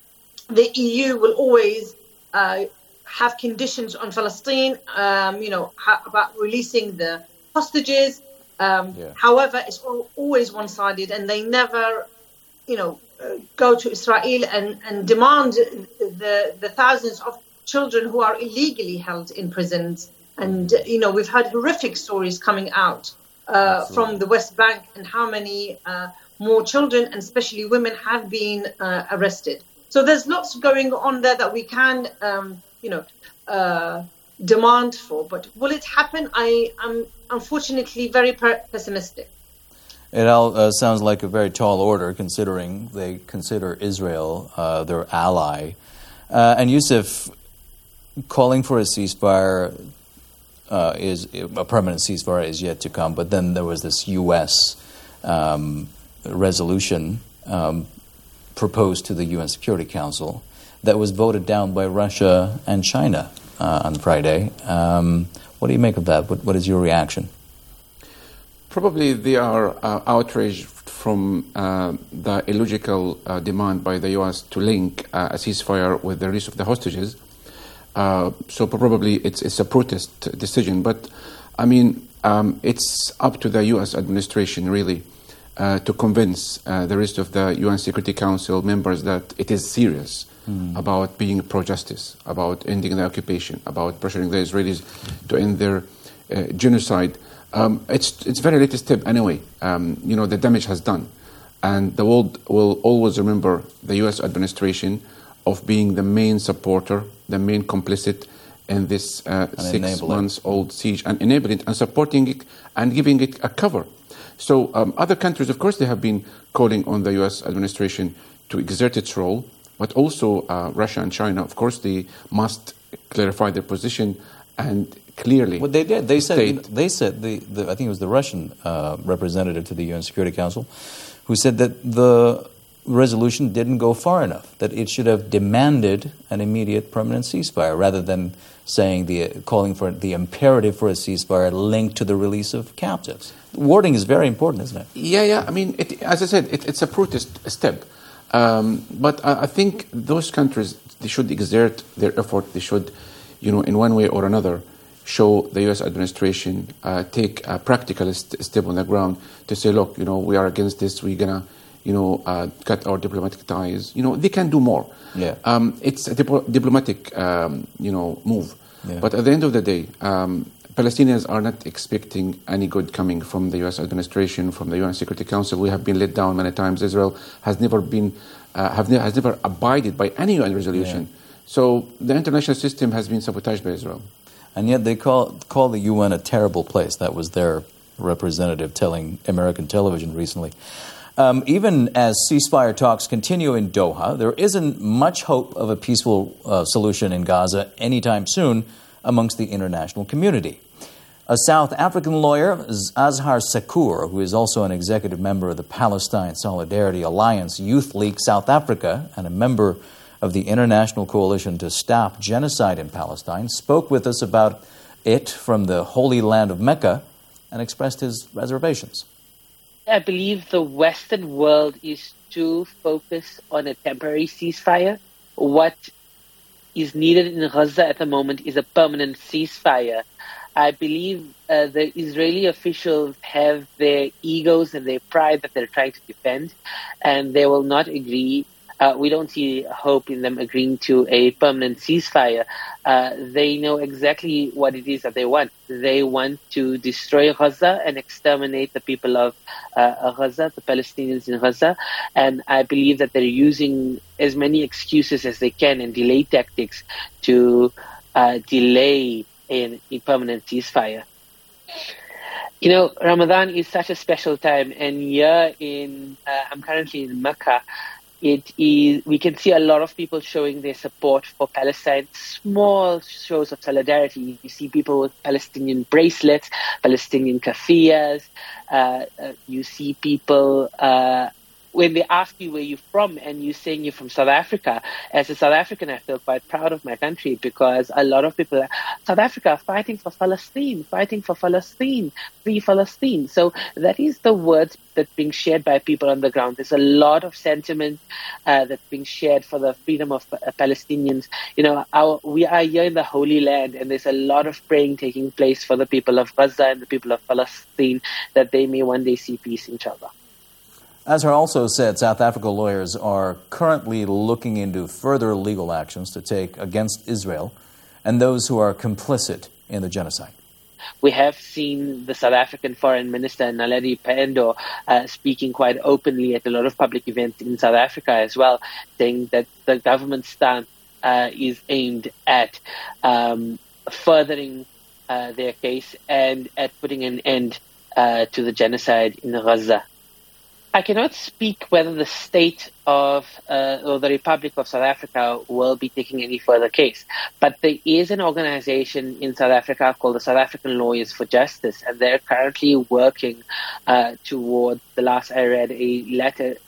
the E U will always uh, have conditions on Palestine, um, you know, ha- about releasing the hostages. Um, yeah. However, it's all, always one-sided, and they never, you know, uh, go to Israel and, and demand the the thousands of children who are illegally held in prisons. And, uh, you know, we've had horrific stories coming out uh, from the West Bank, and how many uh, more children, and especially women, have been uh, arrested. So there's lots going on there that we can, um, you know, uh, demand for. But will it happen? I am unfortunately very per- pessimistic. It all uh, sounds like a very tall order, considering they consider Israel uh, their ally. Uh, and Yusuf, calling for a ceasefire uh, is a permanent ceasefire is yet to come. But then there was this U S um, resolution um, proposed to the U N Security Council that was voted down by Russia and China uh, on Friday. Um, what do you make of that? What, what is your reaction? Probably they are uh, outraged from uh, the illogical uh, demand by the U S to link uh, a ceasefire with the release of the hostages. Uh, so probably it's, it's a protest decision. But, I mean, um, it's up to the U S administration, really, uh, to convince uh, the rest of the U N Security Council members that it is serious mm. about being pro-justice, about ending the occupation, about pressuring the Israelis to end their uh, genocide. Um, it's it's very late step anyway. Um, you know, the damage has done. And the world will always remember the U S administration of being the main supporter, the main complicit in this uh, six months old siege, and enabling it and supporting it and giving it a cover. So um, other countries, of course, they have been calling on the U S administration to exert its role, but also uh, Russia and China, of course, they must clarify their position and clearly. What they did, they said, they said the, the I think it was the Russian uh, representative to the U N Security Council, who said that the resolution didn't go far enough, that it should have demanded an immediate permanent ceasefire rather than saying the calling for the imperative for a ceasefire linked to the release of captives. Wording is very important, isn't it? Yeah, yeah. I mean, it, as I said, it, it's a protest step. Um, but I, I think those countries, they should exert their effort. They should you know, in one way or another, show the U S administration uh, take a practical st- step on the ground to say, look, you know, we are against this. We're gonna, you know, uh, cut our diplomatic ties. You know, they can do more. Yeah. Um, it's a dip- diplomatic, um, you know, move. Yeah. But at the end of the day, um, Palestinians are not expecting any good coming from the U S administration, from the U N Security Council. We have been let down many times. Israel has never been, uh, have ne- has never abided by any U N resolution. Yeah. So the international system has been sabotaged by Israel. And yet they call call the U N a terrible place. That was their representative telling American television recently. Um, even as ceasefire talks continue in Doha, there isn't much hope of a peaceful uh, solution in Gaza anytime soon amongst the international community. A South African lawyer, Azhar Sakur, who is also an executive member of the Palestine Solidarity Alliance Youth League South Africa and a member of the International Coalition to Stop Genocide in Palestine, spoke with us about it from the Holy Land of Mecca and expressed his reservations. I believe the Western world is too focused on a temporary ceasefire. What is needed in Gaza at the moment is a permanent ceasefire. I believe uh, the Israeli officials have their egos and their pride that they're trying to defend, and they will not agree. Uh, we don't see hope in them agreeing to a permanent ceasefire. Uh, they know exactly what it is that they want. They want to destroy Gaza and exterminate the people of uh, Gaza, the Palestinians in Gaza. And I believe that they're using as many excuses as they can and delay tactics to uh, delay a, a permanent ceasefire. You know, Ramadan is such a special time, and here in, uh, I'm currently in Mecca. It is, we can see a lot of people showing their support for Palestine, small shows of solidarity. You see people with Palestinian bracelets, Palestinian kafiyas. Uh, uh, you see people, uh, when they ask you where you're from and you're saying you're from South Africa, as a South African, I feel quite proud of my country because a lot of people are South Africa fighting for Palestine, fighting for Palestine, free Palestine. So that is the words that's being shared by people on the ground. There's a lot of sentiment uh, that's being shared for the freedom of uh, Palestinians. You know, our, we are here in the Holy Land, and there's a lot of praying taking place for the people of Gaza and the people of Palestine that they may one day see peace, inshallah. Azhar also said South Africa lawyers are currently looking into further legal actions to take against Israel and those who are complicit in the genocide. We have seen the South African Foreign Minister, Naledi Pandor, uh, speaking quite openly at a lot of public events in South Africa as well, saying that the government's stance uh, is aimed at um, furthering uh, their case and at putting an end uh, to the genocide in Gaza. I cannot speak whether the state of uh, or the Republic of South Africa will be taking any further case. But there is an organization in South Africa called the South African Lawyers for Justice, and they're currently working uh, toward, the last I read, a letter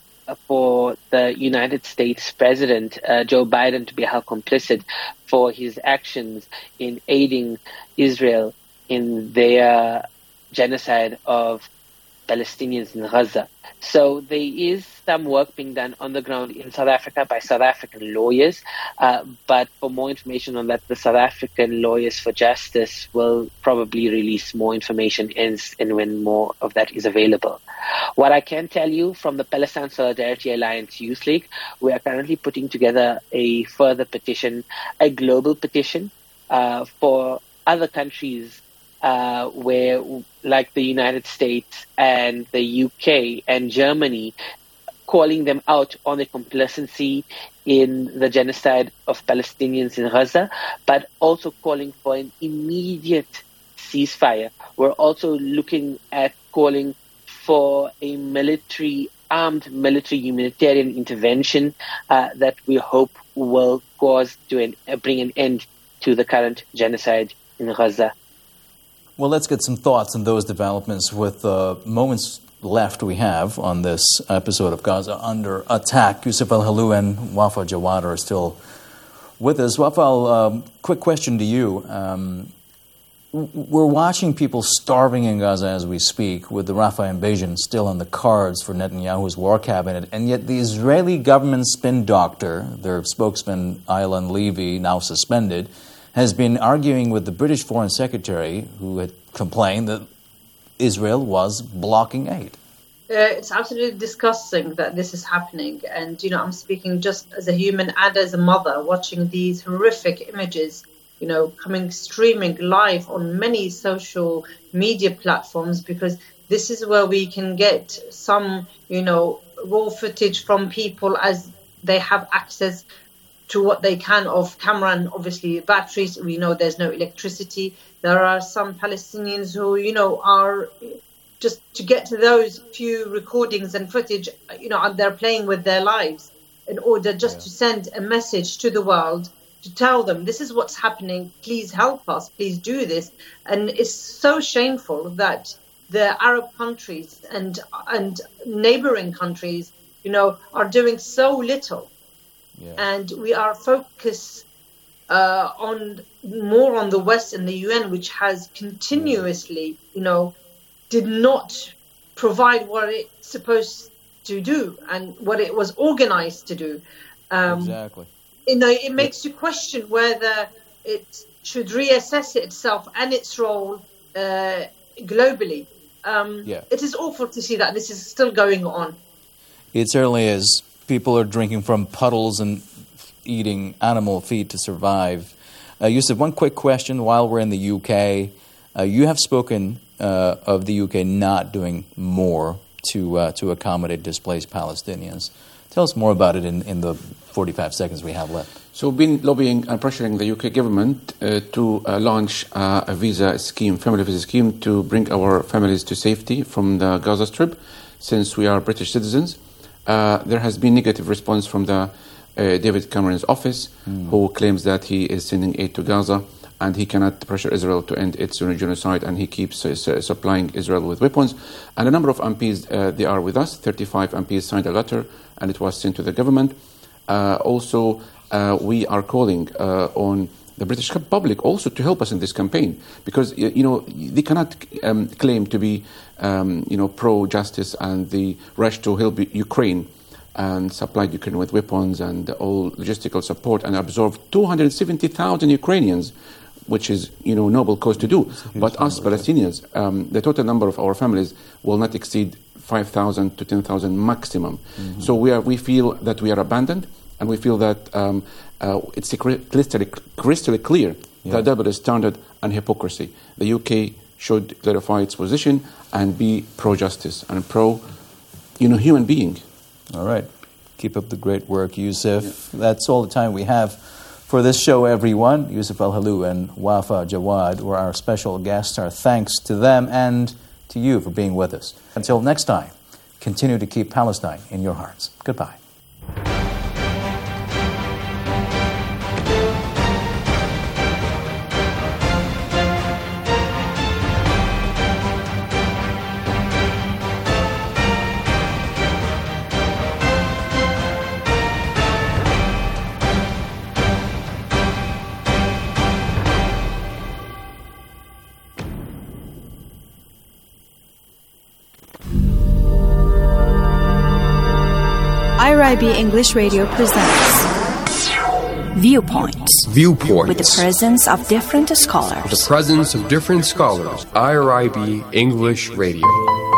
for the United States President, uh, Joe Biden, to be held complicit for his actions in aiding Israel in their genocide of Palestinians in Gaza. So there is some work being done on the ground in South Africa by South African lawyers, uh, but for more information on that, the South African Lawyers for Justice will probably release more information as and when more of that is available. What I can tell you from the Palestine Solidarity Alliance Youth League, we are currently putting together a further petition, a global petition uh, for other countries Uh, where, like the United States and the U K and Germany, calling them out on their complicity in the genocide of Palestinians in Gaza, but also calling for an immediate ceasefire. We're also looking at calling for a military, armed military humanitarian intervention uh, that we hope will cause to an, uh, bring an end to the current genocide in Gaza. Well, let's get some thoughts on those developments with the uh, moments left we have on this episode of Gaza Under Attack. Yusuf Al-Halou and Wafa Jawad are still with us. Wafa, um, quick question to you. Um, we're watching people starving in Gaza as we speak, with the Rafah invasion still on the cards for Netanyahu's war cabinet, and yet the Israeli government spin doctor, their spokesman Aylan Levy, now suspended, has been arguing with the British Foreign Secretary, who had complained that Israel was blocking aid. Uh, it's absolutely disgusting that this is happening. And, you know, I'm speaking just as a human and as a mother, watching these horrific images, you know, coming streaming live on many social media platforms, because this is where we can get some, you know, raw footage from people as they have access to what they can of camera and obviously batteries. We know there's no electricity. There are some Palestinians who, you know, are just to get to those few recordings and footage, you know, they're playing with their lives in order just yeah. to send a message to the world, to tell them this is what's happening, please help us, please do this. And it's so shameful that the Arab countries and and neighboring countries, you know, are doing so little. Yeah. And we are focused uh, on more on the West and the U N, which has continuously, you know, did not provide what it's supposed to do and what it was organized to do. Um, exactly. You know, it makes you question whether it should reassess itself and its role uh, globally. Um, yeah. It is awful to see that this is still going on. It certainly is. People are drinking from puddles and eating animal feed to survive. Uh, Yusuf, one quick question while we're in the U K. Uh, you have spoken uh, of the U K not doing more to uh, to accommodate displaced Palestinians. Tell us more about it in, in the forty-five seconds we have left. So we've been lobbying and pressuring the U K government uh, to uh, launch uh, a visa scheme, family visa scheme, to bring our families to safety from the Gaza Strip, since we are British citizens. Uh, there has been negative response from the uh, David Cameron's office, mm. who claims that he is sending aid to Gaza and he cannot pressure Israel to end its genocide, and he keeps uh, supplying Israel with weapons. And a number of M Ps, uh, they are with us. thirty-five M Ps signed a letter and it was sent to the government. Uh, also, uh, we are calling uh, on the British public also to help us in this campaign, because, you know, they cannot um, claim to be, um, you know, pro-justice and the rush to help Ukraine and supplied Ukraine with weapons and all logistical support and absorb two hundred seventy thousand Ukrainians, which is, you know, noble cause to do. But us Palestinians, um, the total number of our families will not exceed five thousand to ten thousand maximum. Mm-hmm. So we are, we feel that we are abandoned, and we feel that um, uh, it's crystal, crystal clear yeah. the double standard and hypocrisy. The U K should clarify its position and be pro-justice and pro, you know, human being. All right. Keep up the great work, Yusuf. Yeah. That's all the time we have for this show, everyone. Yusuf Al-Halou and Wafa Jawad were our special guests. Our thanks to them and to you for being with us. Until next time, continue to keep Palestine in your hearts. Goodbye. I R I B English Radio presents Viewpoints. Viewpoints. With the presence of different scholars. With the presence of different scholars. I R I B English Radio.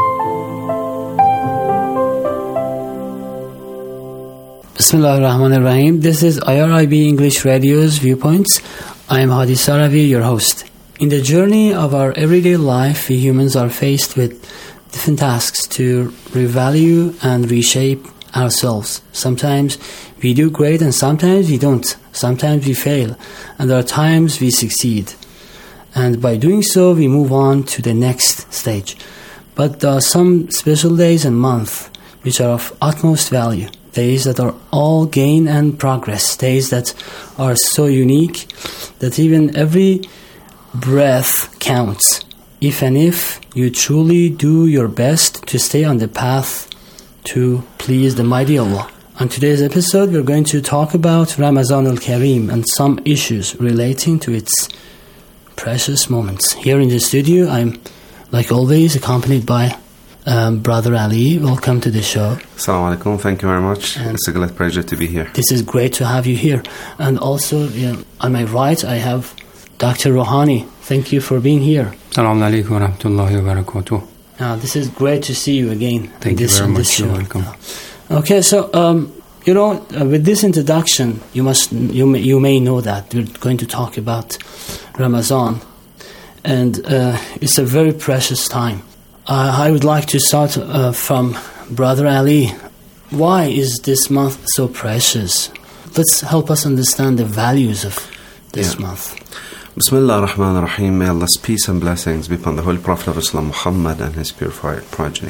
Bismillah ar-Rahman ar-Rahim. This is I R I B English Radio's Viewpoints. I am Hadi Saravi, your host. In the journey of our everyday life, we humans are faced with different tasks to revalue and reshape ourselves. Sometimes we do great and sometimes we don't. Sometimes we fail and there are times we succeed. And by doing so, we move on to the next stage. But there are some special days and months which are of utmost value. Days that are all gain and progress. Days that are so unique that even every breath counts. If and if you truly do your best to stay on the path to please the mighty Allah. On today's episode, we're going to talk about Ramadan al-Kareem and some issues relating to its precious moments. Here in the studio, I'm, like always, accompanied by um, Brother Ali. Welcome to the show. Assalamu alaikum. Thank you very much. And it's a great pleasure to be here. This is great to have you here. And also, you know, on my right, I have Doctor Rouhani, thank you for being here. Assalamu alaikum wa rahmatullahi wa barakatuh. Now, this is great to see you again. Thank this, you very much. Show. You're welcome. Okay, so um, you know, uh, with this introduction, you must you may, you may know that we're going to talk about Ramadan, and uh, it's a very precious time. Uh, I would like to start uh, from Brother Ali. Why is this month so precious? Let's help us understand the values of this yeah. month. Bismillah ar-Rahman ar-Rahim. May Allah's peace and blessings be upon the Holy Prophet of Islam, Muhammad, and his purified progeny.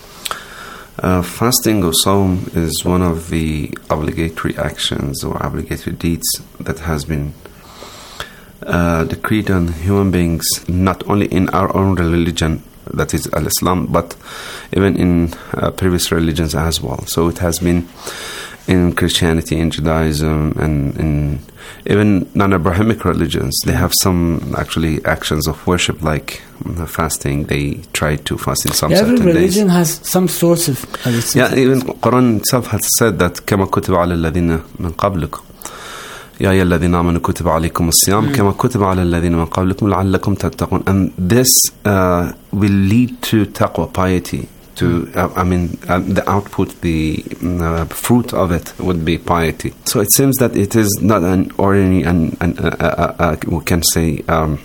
Uh, fasting or Sawm is one of the obligatory actions or obligatory deeds that has been uh, decreed on human beings, not only in our own religion, that is Al-Islam, but even in uh, previous religions as well. So it has been in Christianity, in Judaism, and in even non-Abrahamic religions. They have some actually actions of worship like uh, fasting. They try to fast in some yeah, certain days. Every religion has some sorts of... Uh, yeah, even Quran itself has said that كَمَا كُتِبَ عَلَى الَّذِينَ مِنْ قَبْلِكُمْ يَا أَيُّهَا الَّذِينَ آمَنُوا كُتِبَ عَلَيْكُمُ الصِّيَامُ كَمَا كُتِبَ عَلَى الَّذِينَ مِنْ قَبْلِكُمْ لَعَلَّكُمْ تَتَّقُونَ. And this uh, will lead to taqwa, piety. To, uh, I mean, uh, the output, the uh, fruit of it would be piety. So it seems that it is not an ordinary, and uh, uh, uh, we can say, um,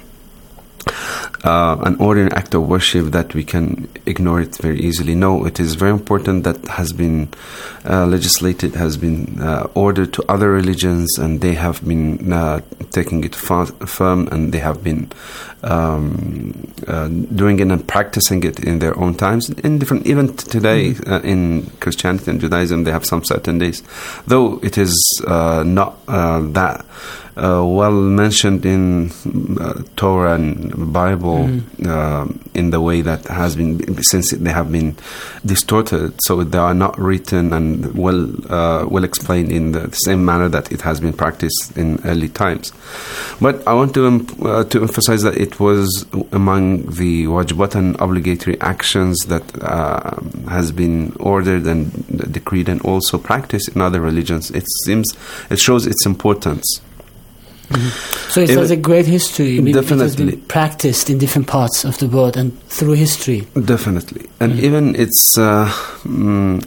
uh, an ordinary act of worship that we can ignore it very easily. No, it is very important. That has been uh, legislated, has been uh, ordered to other religions, and they have been uh, taking it fa- firm, and they have been um, uh, doing it and practicing it in their own times. In different, even today mm-hmm. uh, in Christianity and Judaism, they have some certain days, though it is uh, not uh, that. Uh, well mentioned in uh, Torah and Bible mm. uh, in the way that has been, since they have been distorted, so they are not written and well uh, well explained in the same manner that it has been practiced in early times. But I want to um, uh, to emphasize that it was among the wajibat and obligatory actions that uh, has been ordered and decreed and also practiced in other religions. It seems it shows its importance. Mm-hmm. So it has a great history. I mean, definitely. It has been practiced in different parts of the world and through history. Definitely. And mm-hmm. even its uh, mm,